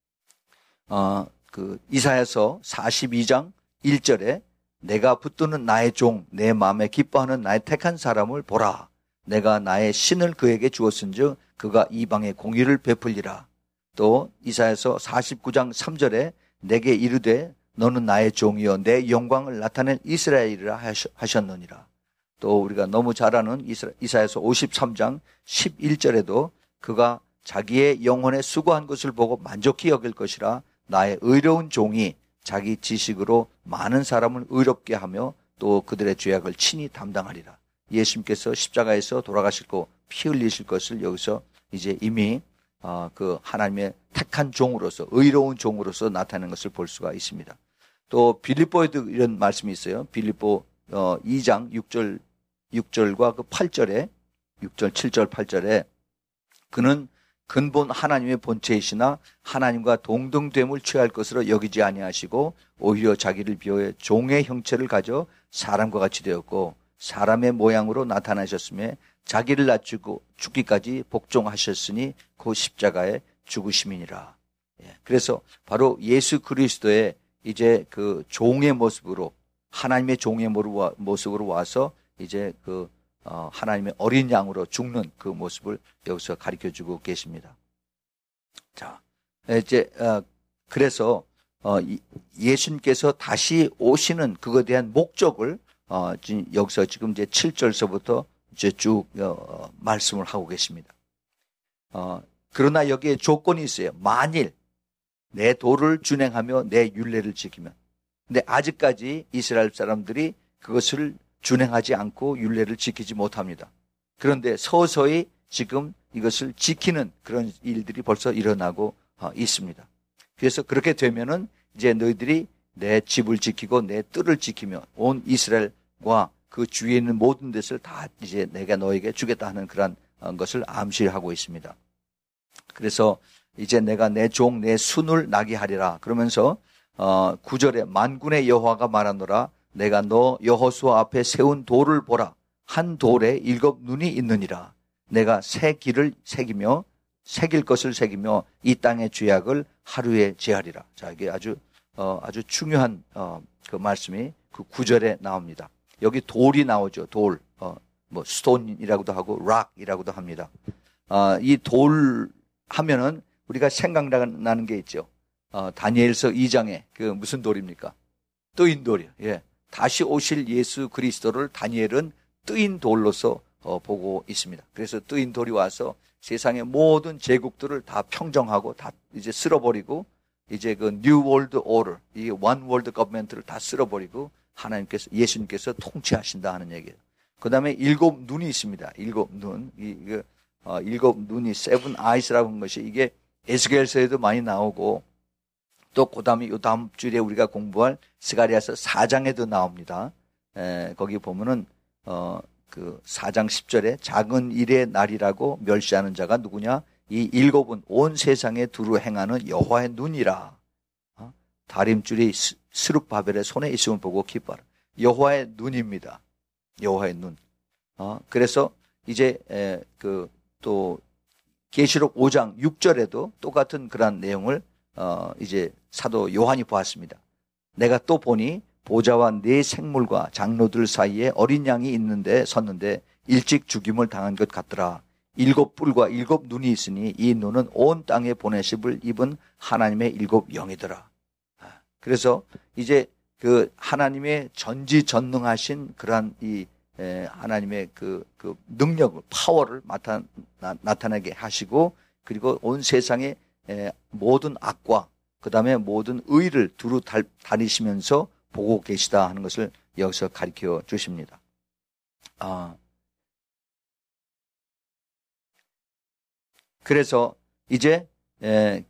Speaker 1: 어, 그 이사야서 사십이 장 일 절에 내가 붙드는 나의 종, 내 마음에 기뻐하는 나의 택한 사람을 보라. 내가 나의 신을 그에게 주었은즉 그가 이방의 공의를 베풀리라. 또 이사야서 사십구 장 삼 절에 내게 이르되 너는 나의 종이여 내 영광을 나타낼 이스라엘이라 하셨느니라. 또 우리가 너무 잘 아는 이사야서 오십삼 장 십일 절에도 그가 자기의 영혼에 수고한 것을 보고 만족히 여길 것이라. 나의 의로운 종이 자기 지식으로 많은 사람을 의롭게 하며 또 그들의 죄악을 친히 담당하리라. 예수님께서 십자가에서 돌아가시고 피 흘리실 것을 여기서 이제 이미 어, 그 하나님의 택한 종으로서 의로운 종으로서 나타내는 것을 볼 수가 있습니다. 또 빌립보에도 이런 말씀이 있어요. 빌립보 어, 이 장 육 절 육 절과 그 팔 절에 육 절 칠 절 팔 절에 그는 근본 하나님의 본체이시나 하나님과 동등됨을 취할 것으로 여기지 아니하시고 오히려 자기를 비하여 종의 형체를 가져 사람과 같이 되었고 사람의 모양으로 나타나셨으며 자기를 낮추고 죽기까지 복종하셨으니 그 십자가에 죽으심이니라. 그래서 바로 예수 그리스도의 이제 그 종의 모습으로 하나님의 종의 모습으로 와서 이제 그 어, 하나님의 어린 양으로 죽는 그 모습을 여기서 가르쳐주고 계십니다. 자, 이제 어, 그래서 어, 예수님께서 다시 오시는 그것에 대한 목적을 어, 여기서 지금 이제 칠 절서부터 이제 쭉 어, 말씀을 하고 계십니다. 어, 그러나 여기에 조건이 있어요. 만일 내 도를 준행하며 내 율례를 지키면. 근데 아직까지 이스라엘 사람들이 그것을 준행하지 않고 율례를 지키지 못합니다. 그런데 서서히 지금 이것을 지키는 그런 일들이 벌써 일어나고 있습니다. 그래서 그렇게 되면은 이제 너희들이 내 집을 지키고 내 뜰을 지키며 온 이스라엘과 그 주위에 있는 모든 것을 다 이제 내가 너에게 주겠다 하는 그런 것을 암시하고 있습니다. 그래서 이제 내가 내 종 내 순을 나게 하리라. 그러면서 어, 구 절에 만군의 여호와가 말하노라. 내가 너 여호수아 앞에 세운 돌을 보라. 한 돌에 일곱 눈이 있느니라. 내가 새 길을 새기며 새길 것을 새기며 이 땅의 죄악을 하루에 제하리라. 자, 이게 아주 어, 아주 중요한 어, 그 말씀이 그 구 절에 나옵니다. 여기 돌이 나오죠. 돌, 어, 뭐 스톤이라고도 하고 락이라고도 합니다. 어, 이 돌 하면은 우리가 생각나는 게 있죠. 어, 다니엘서 이 장에 그 무슨 돌입니까? 뜨인 돌이요. 예. 다시 오실 예수 그리스도를 다니엘은 뜨인 돌로서 어, 보고 있습니다. 그래서 뜨인 돌이 와서 세상의 모든 제국들을 다 평정하고 다 이제 쓸어버리고 이제 그 뉴 월드 오더, 이 원 월드 거버먼트를 다 쓸어버리고 하나님께서 예수님께서 통치하신다 하는 얘기예요. 그다음에 일곱 눈이 있습니다. 일곱 눈, 이, 이 어, 일곱 눈이 세븐 아이스라고 하는 것이 이게 에스겔서에도 많이 나오고 또 그다음에 이 다음 주에 우리가 공부할 스가랴서 사 장에도 나옵니다. 에, 거기 보면은 어, 그 사 장 십 절에 작은 일의 날이라고 멸시하는 자가 누구냐? 이 일곱은 온 세상에 두루 행하는 여호와의 눈이라. 어? 다림줄이 스룹바벨의 손에 있음을 보고 기뻐하라. 여호와의 눈입니다. 여호와의 눈. 어? 그래서 이제 에, 그 또 계시록 오 장 육 절에도 똑같은 그런 내용을 어, 이제 사도 요한이 보았습니다. 내가 또 보니 보좌와 네 생물과 장로들 사이에 어린 양이 있는데 섰는데 일찍 죽임을 당한 것 같더라. 일곱 뿔과 일곱 눈이 있으니 이 눈은 온 땅에 보내심을 입은 하나님의 일곱 영이더라. 그래서 이제 그 하나님의 전지전능하신 그러한 이 에, 하나님의 그, 그 능력을, 파워를 나타, 나, 나타나게 하시고 그리고 온 세상의 에, 모든 악과 그 다음에 모든 의를 두루 달, 다니시면서 보고 계시다 하는 것을 여기서 가르쳐 주십니다. 아, 그래서 이제 에,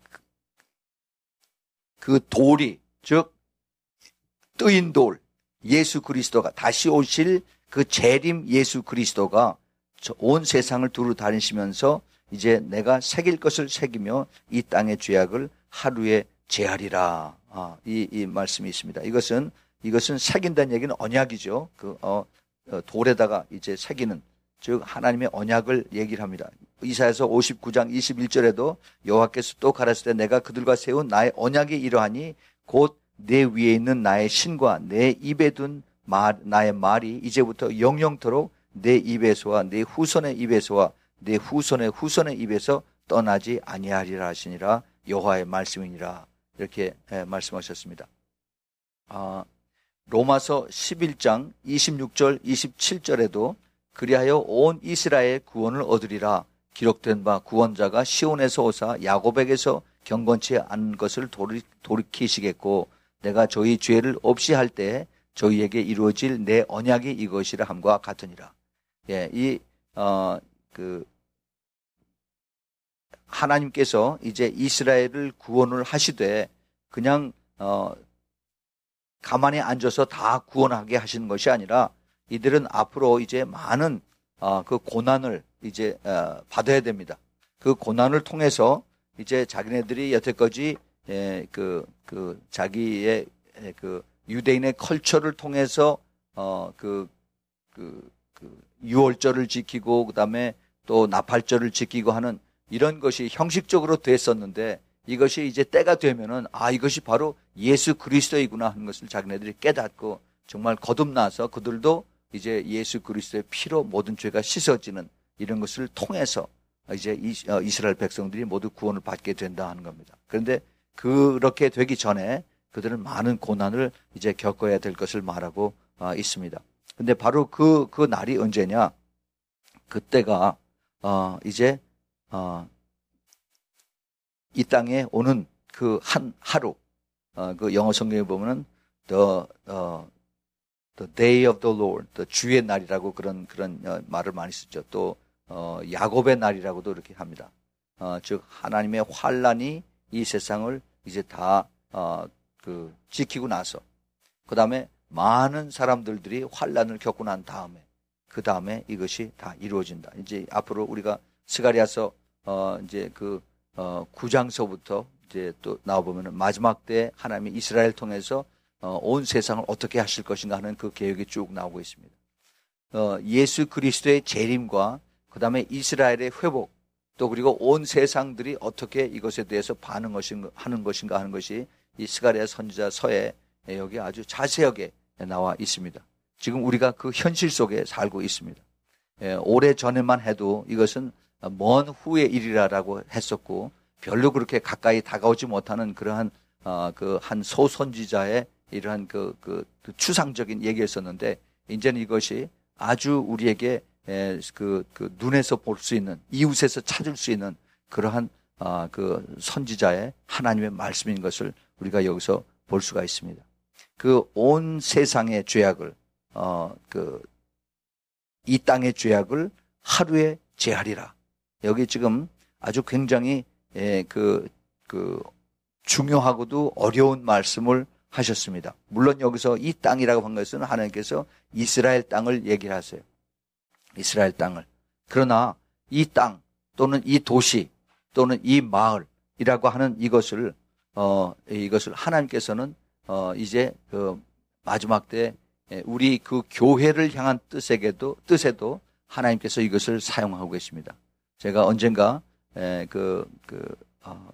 Speaker 1: 그 돌이 즉 뜨인 돌 예수 그리스도가 다시 오실 그 재림 예수 그리스도가 온 세상을 두루 다니시면서 이제 내가 새길 것을 새기며 이 땅의 죄악을 하루에 제하리라. 아, 이, 이 말씀이 있습니다. 이것은 이것은 새긴다는 얘기는 언약이죠. 그 어, 어, 돌에다가 이제 새기는 즉 하나님의 언약을 얘기를 합니다. 이사야서 오십구 장 이십일 절에도 여호와께서 또 가라사대 내가 그들과 세운 나의 언약이 이러하니 곧 내 위에 있는 나의 신과 내 입에 둔 말, 나의 말이 이제부터 영영토록 내 입에서와 내 후손의 입에서와 내 후손의 후손의 입에서 떠나지 아니하리라 하시니라 여호와의 말씀이니라. 이렇게 말씀하셨습니다. 아, 로마서 십일 장 이십육 절 이십칠 절에도 그리하여 온 이스라엘 구원을 얻으리라. 기록된 바 구원자가 시온에서 오사 야곱에게서 경건치 않은 것을 돌이키시겠고 내가 저희 죄를 없이 할 때 저희에게 이루어질 내 언약이 이것이라 함과 같으니라. 예, 이, 어, 그, 하나님께서 이제 이스라엘을 구원을 하시되 그냥, 어, 가만히 앉아서 다 구원하게 하시는 것이 아니라 이들은 앞으로 이제 많은, 어, 그 고난을 이제, 어, 받아야 됩니다. 그 고난을 통해서 이제 자기네들이 여태까지, 예, 그, 그, 자기의, 그, 유대인의 컬처를 통해서, 어, 그, 그, 그, 유월절을 지키고, 그 다음에 또 나팔절을 지키고 하는 이런 것이 형식적으로 됐었는데 이것이 이제 때가 되면은 아, 이것이 바로 예수 그리스도이구나 하는 것을 자기네들이 깨닫고 정말 거듭나서 그들도 이제 예수 그리스도의 피로 모든 죄가 씻어지는 이런 것을 통해서 이제 이스라엘 백성들이 모두 구원을 받게 된다 하는 겁니다. 그런데 그렇게 되기 전에 그들은 많은 고난을 이제 겪어야 될 것을 말하고 있습니다. 근데 바로 그, 그 날이 언제냐? 그때가, 어, 이제, 어, 이 땅에 오는 그 한 하루, 어, 그 영어 성경에 보면은, the, uh, the day of the Lord, the 주의 날이라고 그런, 그런 어, 말을 많이 쓰죠. 또, 어, 야곱의 날이라고도 이렇게 합니다. 어, 즉, 하나님의 환란이 이 세상을 이제 다, 어, 그, 지키고 나서, 그 다음에 많은 사람들이 환란을 겪고 난 다음에, 그 다음에 이것이 다 이루어진다. 이제 앞으로 우리가 스가랴서, 어, 이제 그, 어, 구 장서부터 이제 또 나와보면은 마지막 때 하나님이 이스라엘 통해서, 어, 온 세상을 어떻게 하실 것인가 하는 그 계획이 쭉 나오고 있습니다. 어, 예수 그리스도의 재림과 그 다음에 이스라엘의 회복, 또 그리고 온 세상들이 어떻게 이것에 대해서 반응하는 것인가 하는 것이 이 스가랴 선지자서에 여기 아주 자세하게 나와 있습니다. 지금 우리가 그 현실 속에 살고 있습니다. 예, 오래 전에만 해도 이것은 먼 후의 일이라고 했었고 별로 그렇게 가까이 다가오지 못하는 그러한 어, 그 한 소선지자의 이러한 그, 그, 그 추상적인 얘기였었는데 이제는 이것이 아주 우리에게 에, 그, 그 눈에서 볼 수 있는 이웃에서 찾을 수 있는 그러한 어, 그 선지자의 하나님의 말씀인 것을 우리가 여기서 볼 수가 있습니다. 그 온 세상의 죄악을 어, 그, 이 땅의 죄악을 하루에 제하리라. 여기 지금 아주 굉장히, 예, 그, 그, 중요하고도 어려운 말씀을 하셨습니다. 물론 여기서 이 땅이라고 한 것은 하나님께서 이스라엘 땅을 얘기를 하세요. 이스라엘 땅을. 그러나 이 땅 또는 이 도시 또는 이 마을이라고 하는 이것을, 어, 이것을 하나님께서는, 어, 이제 그 마지막 때 우리 그 교회를 향한 뜻에게도, 뜻에도 하나님께서 이것을 사용하고 계십니다. 제가 언젠가, 에, 그, 그, 어,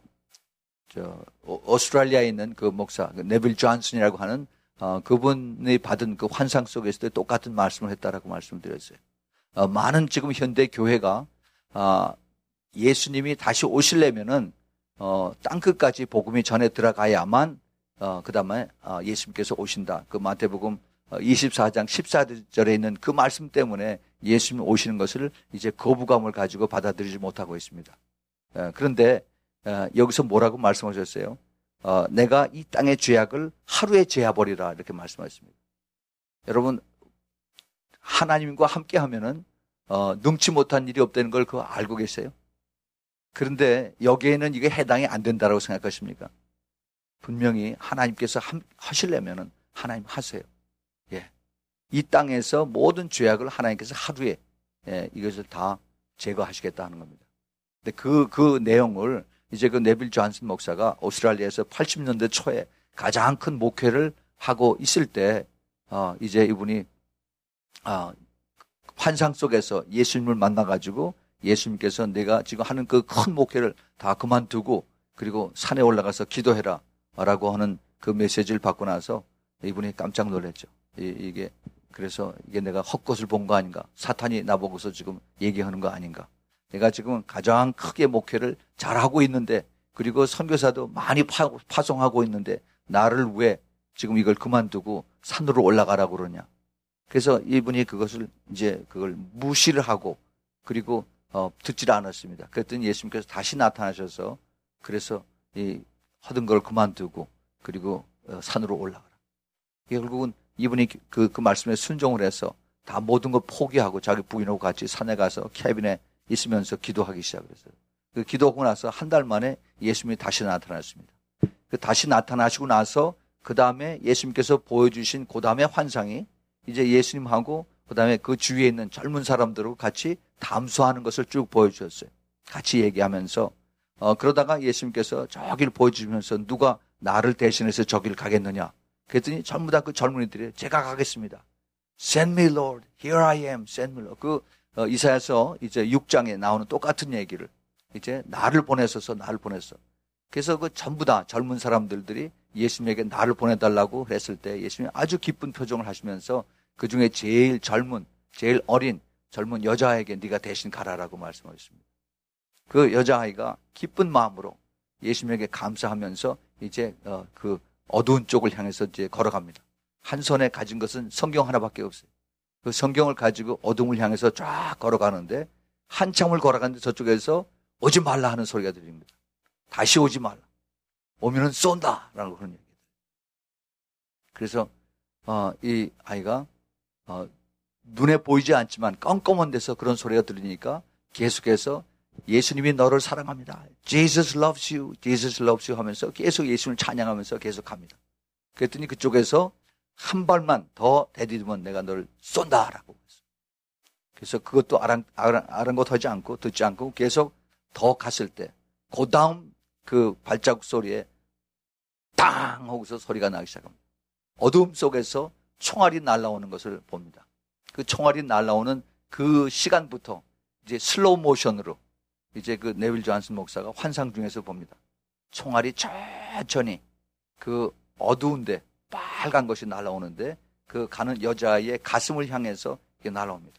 Speaker 1: 저, 오스트레일리아에 있는 그 목사, 그 네빌 존슨이라고 하는, 어, 그분이 받은 그 환상 속에서도 똑같은 말씀을 했다라고 말씀드렸어요. 어, 많은 지금 현대 교회가, 어, 예수님이 다시 오시려면은, 어, 땅끝까지 복음이 전해 들어가야만, 어, 그 다음에, 어, 예수님께서 오신다. 그 마태복음 이십사 장 십사 절에 있는 그 말씀 때문에 예수님 오시는 것을 이제 거부감을 가지고 받아들이지 못하고 있습니다. 그런데 여기서 뭐라고 말씀하셨어요? 내가 이 땅의 죄악을 하루에 제하버리라 이렇게 말씀하셨습니다. 여러분 하나님과 함께 하면은 능치 못한 일이 없다는 걸 그거 알고 계세요? 그런데 여기에는 이게 해당이 안 된다고 생각하십니까? 분명히 하나님께서 하시려면은 하나님 하세요. 예. 이 땅에서 모든 죄악을 하나님께서 하루에, 예, 이것을 다 제거하시겠다 하는 겁니다. 근데 그, 그 내용을 이제 그 네빌 존슨 목사가 오스트레일리아에서 팔십 년대 초에 가장 큰 목회를 하고 있을 때, 어, 이제 이분이, 어, 환상 속에서 예수님을 만나가지고 예수님께서 내가 지금 하는 그 큰 목회를 다 그만두고 그리고 산에 올라가서 기도해라 라고 하는 그 메시지를 받고 나서 이분이 깜짝 놀랐죠. 이, 이게 그래서 이게 내가 헛것을 본 거 아닌가, 사탄이 나보고서 지금 얘기하는 거 아닌가, 내가 지금 가장 크게 목회를 잘하고 있는데 그리고 선교사도 많이 파, 파송하고 있는데 나를 왜 지금 이걸 그만두고 산으로 올라가라고 그러냐. 그래서 이분이 그것을 이제 그걸 무시를 하고 그리고 어, 듣지를 않았습니다. 그랬더니 예수님께서 다시 나타나셔서 그래서 이 하던 걸 그만두고 그리고 어, 산으로 올라가라. 결국은 이분이 그, 그 말씀에 순종을 해서 다 모든 걸 포기하고 자기 부인하고 같이 산에 가서 캐빈에 있으면서 기도하기 시작했어요. 그 기도하고 나서 한 달 만에 예수님이 다시 나타났습니다. 그 다시 나타나시고 나서 그 다음에 예수님께서 보여주신 그 다음에 환상이 이제 예수님하고 그 다음에 그 주위에 있는 젊은 사람들하고 같이 담수하는 것을 쭉 보여주셨어요. 같이 얘기하면서 어, 그러다가 예수님께서 저기를 보여주면서 누가 나를 대신해서 저기를 가겠느냐. 그랬더니 전부 다 그 젊은이들이 제가 가겠습니다. Send me, Lord. Here I am. Send me, Lord. 그 어, 이사야서 이제 육 장에 나오는 똑같은 얘기를 이제 나를 보내소서, 나를 보냈어. 그래서 그 전부 다 젊은 사람들들이 예수님에게 나를 보내달라고 했을 때 예수님이 아주 기쁜 표정을 하시면서 그 중에 제일 젊은, 제일 어린 젊은 여자아이에게 네가 대신 가라라고 말씀하셨습니다. 그 여자아이가 기쁜 마음으로 예수님에게 감사하면서 이제 어, 그 어두운 쪽을 향해서 이제 걸어갑니다. 한 손에 가진 것은 성경 하나밖에 없어요. 그 성경을 가지고 어둠을 향해서 쫙 걸어가는데 한참을 걸어가는데 저쪽에서 오지 말라 하는 소리가 들립니다. 다시 오지 말라. 오면은 쏜다라는 그런 얘기예요. 그래서 어, 이 아이가 어, 눈에 보이지 않지만 껌껌한 데서 그런 소리가 들리니까 계속해서 예수님이 너를 사랑합니다. Jesus loves you. Jesus loves you 하면서 계속 예수님을 찬양하면서 계속 갑니다. 그랬더니 그쪽에서 한 발만 더 대디면 내가 너를 쏜다라고 했어요. 그래서 그것도 아랑, 아랑, 아랑곳하지 않고 듣지 않고 계속 더 갔을 때 그 다음 그 발자국 소리에 땅 하고서 소리가 나기 시작합니다. 어둠 속에서 총알이 날아오는 것을 봅니다. 그 총알이 날아오는 그 시간부터 이제 슬로우 모션으로 이제 그 네빌 존슨 목사가 환상 중에서 봅니다. 총알이 천천히 그 어두운데 빨간 것이 날아오는데 그 가는 여자의 가슴을 향해서 이게 날아옵니다.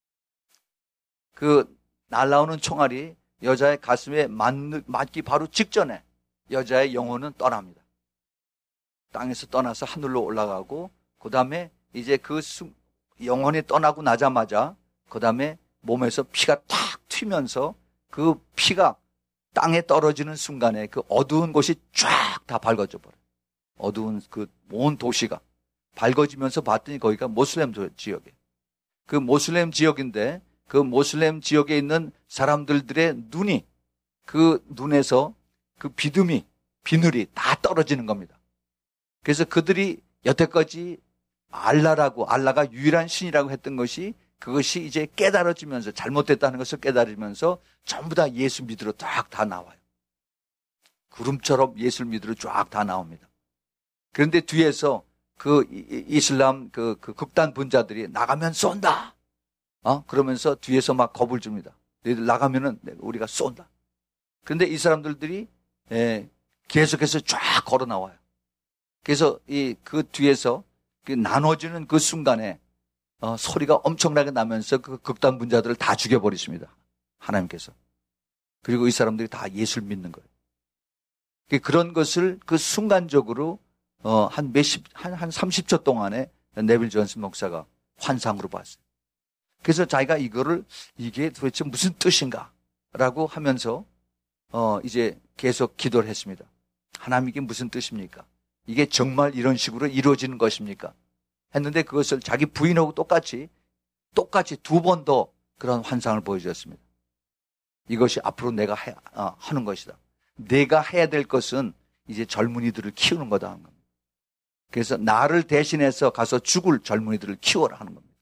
Speaker 1: 그 날아오는 총알이 여자의 가슴에 맞, 맞기 바로 직전에 여자의 영혼은 떠납니다. 땅에서 떠나서 하늘로 올라가고 그 다음에 이제 그 수, 영혼이 떠나고 나자마자 그 다음에 몸에서 피가 탁 튀면서 그 피가 땅에 떨어지는 순간에 그 어두운 곳이 쫙 다 밝아져 버려요. 어두운 그 온 도시가 밝아지면서 봤더니 거기가 모슬렘 지역이에요. 그 모슬렘 지역인데 그 모슬렘 지역에 있는 사람들의 눈이 그 눈에서 그 비듬이 비늘이 다 떨어지는 겁니다. 그래서 그들이 여태까지 알라라고 알라가 유일한 신이라고 했던 것이 그것이 이제 깨달아지면서 잘못됐다는 것을 깨달으면서 전부 다 예수 믿으러 쫙 다 나와요. 구름처럼 예수를 믿으러 쫙 다 나옵니다. 그런데 뒤에서 그 이슬람 그, 그 극단 분자들이 나가면 쏜다. 어? 그러면서 뒤에서 막 겁을 줍니다. 너희들 나가면은 우리가 쏜다. 그런데 이 사람들이 예, 계속해서 쫙 걸어 나와요. 그래서 이 그 뒤에서 그 나눠지는 그 순간에 어, 소리가 엄청나게 나면서 그 극단 분자들을 다 죽여버리십니다. 하나님께서. 그리고 이 사람들이 다 예수를 믿는 거예요. 그런 것을 그 순간적으로 어, 한 몇십, 한, 한 삼십 초 동안에 네빌 존슨 목사가 환상으로 봤어요. 그래서 자기가 이거를 이게 도대체 무슨 뜻인가? 라고 하면서 어, 이제 계속 기도를 했습니다. 하나님 이게 무슨 뜻입니까? 이게 정말 이런 식으로 이루어지는 것입니까? 했는데 그것을 자기 부인하고 똑같이 똑같이 두 번 더 그런 환상을 보여주었습니다. 이것이 앞으로 내가 해, 어, 하는 것이다. 내가 해야 될 것은 이제 젊은이들을 키우는 거다 하는 겁니다. 그래서 나를 대신해서 가서 죽을 젊은이들을 키워라 하는 겁니다.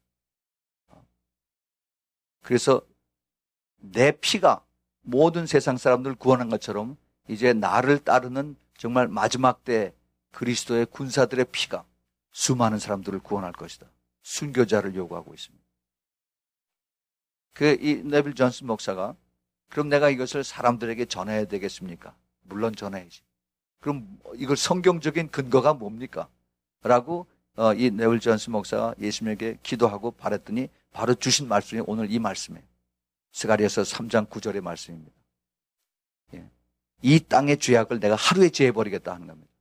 Speaker 1: 그래서 내 피가 모든 세상 사람들을 구원한 것처럼 이제 나를 따르는 정말 마지막 때 그리스도의 군사들의 피가 수많은 사람들을 구원할 것이다. 순교자를 요구하고 있습니다. 그 이 네빌 존슨 목사가 그럼 내가 이것을 사람들에게 전해야 되겠습니까? 물론 전해야지. 그럼 이걸 성경적인 근거가 뭡니까? 라고 어, 이 네빌 존슨 목사가 예수님에게 기도하고 바랬더니 바로 주신 말씀이 오늘 이 말씀이에요. 스가랴서 삼 장 구 절의 말씀입니다. 예. 이 땅의 죄악을 내가 하루에 제해버리겠다 하는 겁니다.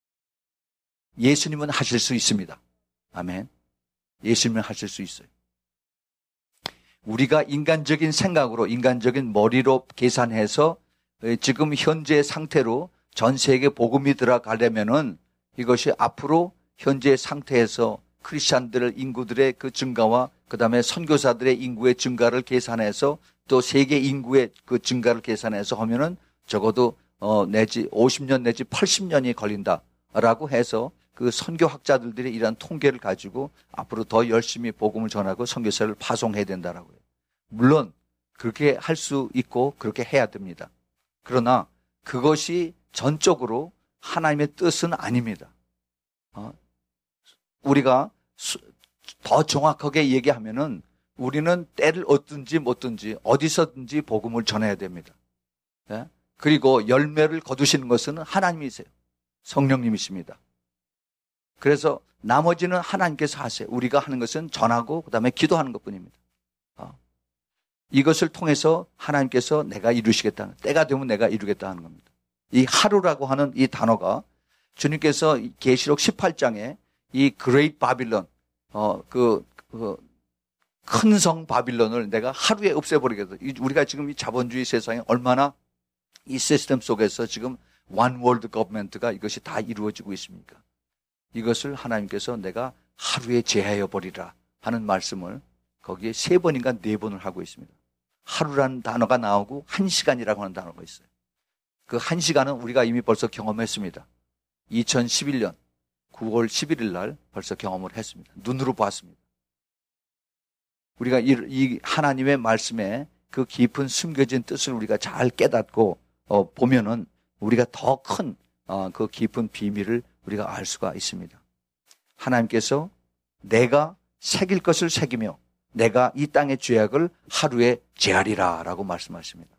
Speaker 1: 예수님은 하실 수 있습니다. 아멘. 예수님은 하실 수 있어요. 우리가 인간적인 생각으로, 인간적인 머리로 계산해서 지금 현재 상태로 전 세계 복음이 들어가려면은 이것이 앞으로 현재 상태에서 크리스찬들 인구들의 그 증가와 그 다음에 선교사들의 인구의 증가를 계산해서 또 세계 인구의 그 증가를 계산해서 하면은 적어도 어 내지 오십 년 내지 팔십 년이 걸린다라고 해서 그 선교학자들이 이런 통계를 가지고 앞으로 더 열심히 복음을 전하고 선교사를 파송해야 된다라고요. 물론 그렇게 할 수 있고 그렇게 해야 됩니다. 그러나 그것이 전적으로 하나님의 뜻은 아닙니다. 어? 우리가 수, 더 정확하게 얘기하면은 우리는 때를 얻든지 못든지 어디서든지 복음을 전해야 됩니다. 예? 그리고 열매를 거두시는 것은 하나님이세요. 성령님이십니다. 그래서 나머지는 하나님께서 하세요. 우리가 하는 것은 전하고 그다음에 기도하는 것뿐입니다. 어. 이것을 통해서 하나님께서 내가 이루시겠다는, 때가 되면 내가 이루겠다 하는 겁니다. 이 하루라고 하는 이 단어가 주님께서 계시록 십팔 장에 이 그레이트 바빌론, 어, 그, 그, 큰 성 바빌론을 내가 하루에 없애버리겠다. 우리가 지금 이 자본주의 세상에 얼마나 이 시스템 속에서 지금 원 월드 거버먼트가 이것이 다 이루어지고 있습니까? 이것을 하나님께서 내가 하루에 제하여 버리라 하는 말씀을 거기에 세 번인가 네 번을 하고 있습니다. 하루라는 단어가 나오고 한 시간이라고 하는 단어가 있어요. 그 한 시간은 우리가 이미 벌써 경험했습니다. 이천십일 년 구월 십일일 날 벌써 경험을 했습니다. 눈으로 봤습니다. 우리가 이, 이 하나님의 말씀에 그 깊은 숨겨진 뜻을 우리가 잘 깨닫고 어, 보면은 우리가 더 큰 어, 그 깊은 비밀을 우리가 알 수가 있습니다. 하나님께서 내가 새길 것을 새기며 내가 이 땅의 죄악을 하루에 제하리라 라고 말씀하십니다.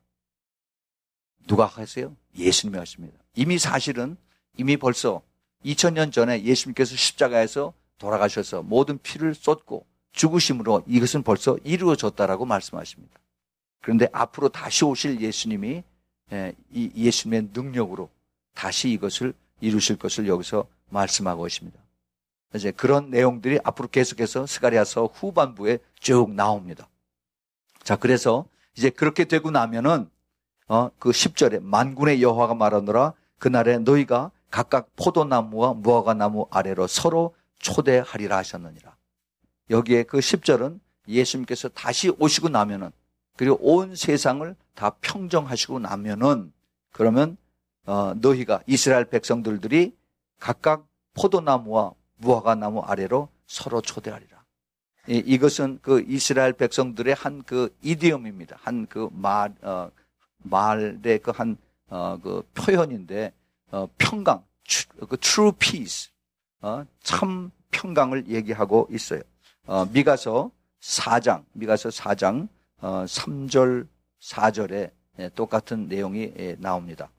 Speaker 1: 누가 하세요? 예수님이 하십니다. 이미 사실은 이미 벌써 이천 년 전에 예수님께서 십자가에서 돌아가셔서 모든 피를 쏟고 죽으심으로 이것은 벌써 이루어졌다라고 말씀하십니다. 그런데 앞으로 다시 오실 예수님이 이 예수님의 능력으로 다시 이것을 이루실 것을 여기서 말씀하고 있습니다. 이제 그런 내용들이 앞으로 계속해서 스가랴서 후반부에 쭉 나옵니다. 자, 그래서 이제 그렇게 되고 나면은 어, 그 십 절에 만군의 여호와가 말하노라 그날에 너희가 각각 포도나무와 무화과나무 아래로 서로 초대하리라 하셨느니라. 여기에 그 십 절은 예수님께서 다시 오시고 나면은 그리고 온 세상을 다 평정하시고 나면은 그러면 어, 너희가 이스라엘 백성들들이 각각 포도나무와 무화과나무 아래로 서로 초대하리라. 이, 이것은 그 이스라엘 백성들의 한 그 이디엄입니다. 한 그 말, 어, 말의 그 한, 어, 그 표현인데, 어, 평강, 그 true peace, 어, 참 평강을 얘기하고 있어요. 어, 미가서 사 장, 미가서 사 장, 어, 삼 절, 사 절에 예, 똑같은 내용이 예, 나옵니다.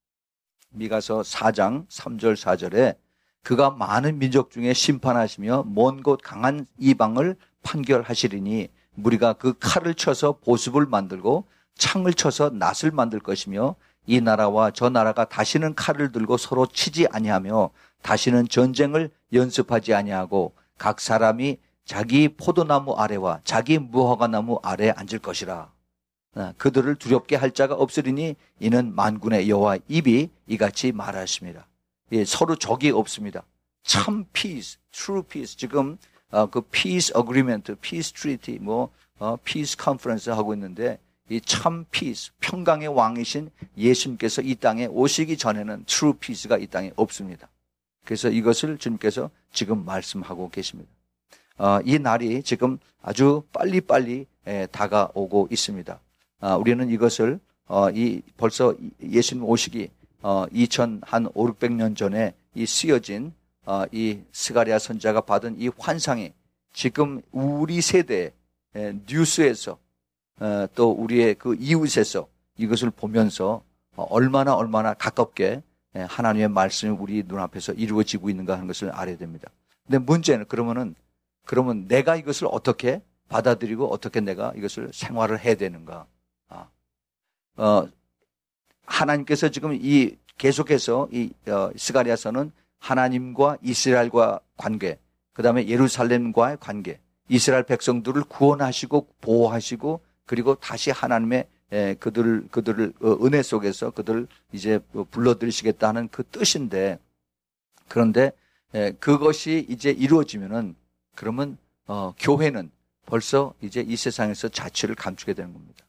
Speaker 1: 미가서 사 장, 삼 절, 사 절에 그가 많은 민족 중에 심판하시며 먼 곳 강한 이방을 판결하시리니 무리가 그 칼을 쳐서 보습을 만들고 창을 쳐서 낫을 만들 것이며 이 나라와 저 나라가 다시는 칼을 들고 서로 치지 아니하며 다시는 전쟁을 연습하지 아니하고 각 사람이 자기 포도나무 아래와 자기 무화과나무 아래에 앉을 것이라. 그들을 두렵게 할 자가 없으리니 이는 만군의 여호와 입이 이같이 말하십니다. 예, 서로 적이 없습니다. 참 peace, true peace. 지금 어, 그 peace agreement, peace treaty, 뭐 어, peace conference 하고 있는데 이 참 peace, 평강의 왕이신 예수님께서 이 땅에 오시기 전에는 true peace가 이 땅에 없습니다. 그래서 이것을 주님께서 지금 말씀하고 계십니다. 어, 이 날이 지금 아주 빨리빨리 에, 다가오고 있습니다. 어, 우리는 이것을 어, 이 벌써 예수님 오시기 어, 이천 한 오륙백 년 전에 이 쓰여진 어, 이 스가랴 선지자가 받은 이 환상이 지금 우리 세대의 뉴스에서 또 우리의 그 이웃에서 이것을 보면서 얼마나 얼마나 가깝게 하나님의 말씀이 우리 눈앞에서 이루어지고 있는가 하는 것을 알아야 됩니다. 근데 문제는 그러면은 그러면 내가 이것을 어떻게 받아들이고 어떻게 내가 이것을 생활을 해야 되는가? 아, 어, 하나님께서 지금 이 계속해서 이 어, 스가랴서는 하나님과 이스라엘과 관계, 그 다음에 예루살렘과의 관계, 이스라엘 백성들을 구원하시고 보호하시고 그리고 다시 하나님의 에, 그들 그들을 어, 은혜 속에서 그들을 이제 불러들이시겠다는 그 뜻인데, 그런데 에, 그것이 이제 이루어지면은 그러면 어, 교회는 벌써 이제 이 세상에서 자취를 감추게 되는 겁니다.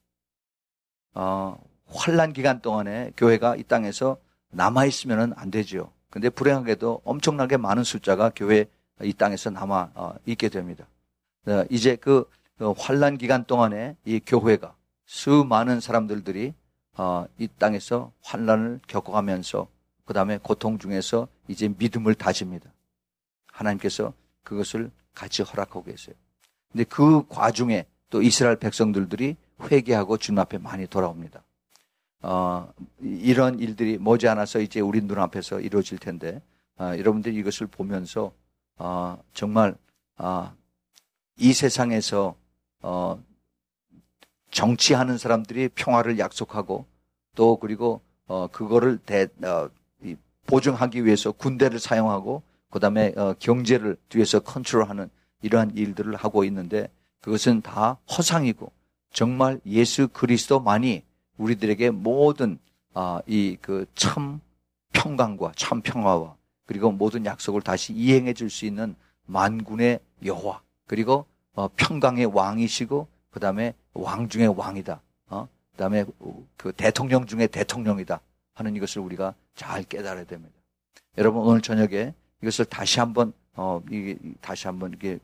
Speaker 1: 어, 환난 기간 동안에 교회가 이 땅에서 남아 있으면은 안 되죠. 근데 불행하게도 엄청나게 많은 숫자가 교회 이 땅에서 남아 어, 있게 됩니다. 어, 이제 그 어, 환난 기간 동안에 이 교회가 수많은 사람들들이 어, 이 땅에서 환난을 겪어가면서 그 다음에 고통 중에서 이제 믿음을 다집니다. 하나님께서 그것을 같이 허락하고 계세요. 근데 그 과중에 또 이스라엘 백성들들이 회개하고 주님 앞에 많이 돌아옵니다. 어, 이런 일들이 머지않아서 이제 우리 눈앞에서 이루어질 텐데, 어, 여러분들이 이것을 보면서 어, 정말 어, 이 세상에서 어, 정치하는 사람들이 평화를 약속하고 또 그리고 어, 그거를 대, 어, 이, 보증하기 위해서 군대를 사용하고 그 다음에 어, 경제를 뒤에서 컨트롤하는 이러한 일들을 하고 있는데, 그것은 다 허상이고 정말 예수 그리스도만이 우리들에게 모든 아, 이 그 참 평강과 참 평화와 그리고 모든 약속을 다시 이행해 줄 수 있는 만군의 여호와, 그리고 어, 평강의 왕이시고 그 다음에 왕 중의 왕이다. 어? 그 다음에 그 대통령 중에 대통령이다 하는 이것을 우리가 잘 깨달아야 됩니다. 여러분, 오늘 저녁에 이것을 다시 한번 어, 이, 다시 한번 이렇게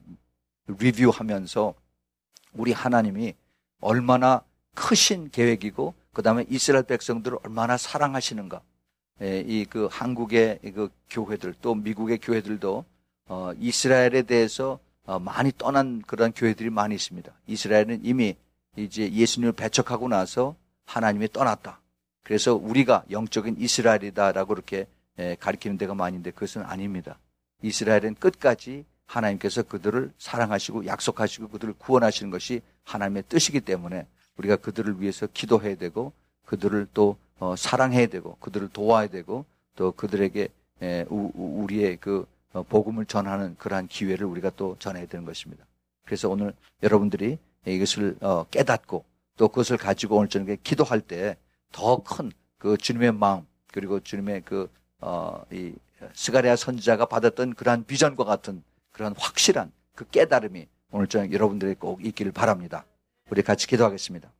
Speaker 1: 리뷰하면서 우리 하나님이 얼마나 크신 계획이고 그 다음에 이스라엘 백성들을 얼마나 사랑하시는가. 이 그 한국의 그 교회들 또 미국의 교회들도 어, 이스라엘에 대해서 어, 많이 떠난 그런 교회들이 많이 있습니다. 이스라엘은 이미 이제 예수님을 배척하고 나서 하나님이 떠났다. 그래서 우리가 영적인 이스라엘이다라고 이렇게 에, 가리키는 데가 많은데 그것은 아닙니다. 이스라엘은 끝까지 하나님께서 그들을 사랑하시고 약속하시고 그들을 구원하시는 것이 하나님의 뜻이기 때문에 우리가 그들을 위해서 기도해야 되고 그들을 또 어, 사랑해야 되고 그들을 도와야 되고 또 그들에게 에, 우, 우리의 그 어, 복음을 전하는 그러한 기회를 우리가 또 전해야 되는 것입니다. 그래서 오늘 여러분들이 이것을 어, 깨닫고 또 그것을 가지고 오늘 저녁에 기도할 때 더 큰 그 주님의 마음 그리고 주님의 그 어, 이 스가랴 선지자가 받았던 그러한 비전과 같은 그런 확실한 그 깨달음이 오늘 저녁 여러분들에게 꼭 있기를 바랍니다. 우리 같이 기도하겠습니다.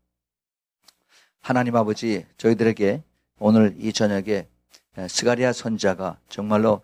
Speaker 1: 하나님 아버지, 저희들에게 오늘 이 저녁에 스가랴 선지자가 정말로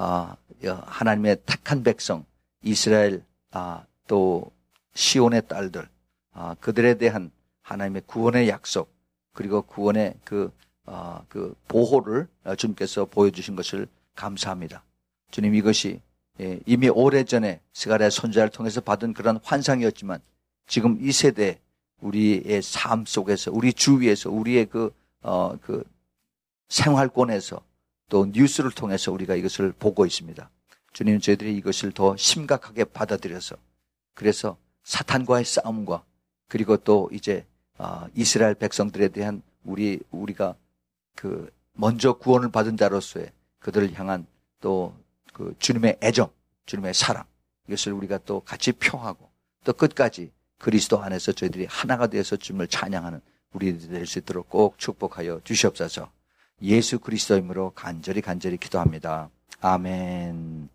Speaker 1: 하나님의 택한 백성 이스라엘 또 시온의 딸들 그들에 대한 하나님의 구원의 약속 그리고 구원의 그, 그 보호를 주님께서 보여주신 것을 감사합니다. 주님, 이것이 이미 오래전에 스가랴 선지자를 통해서 받은 그런 환상이었지만 지금 이 세대 우리의 삶 속에서 우리 주위에서 우리의 그, 어, 그 생활권에서 또 뉴스를 통해서 우리가 이것을 보고 있습니다. 주님, 저희들이 이것을 더 심각하게 받아들여서 그래서 사탄과의 싸움과 그리고 또 이제 어, 이스라엘 백성들에 대한 우리 우리가 그 먼저 구원을 받은 자로서의 그들을 향한 또 그 주님의 애정, 주님의 사랑 이것을 우리가 또 같이 표하고 또 끝까지 그리스도 안에서 저희들이 하나가 되어서 주님을 찬양하는 우리들이 될 수 있도록 꼭 축복하여 주시옵소서. 예수 그리스도 이름으로 간절히 간절히 기도합니다. 아멘.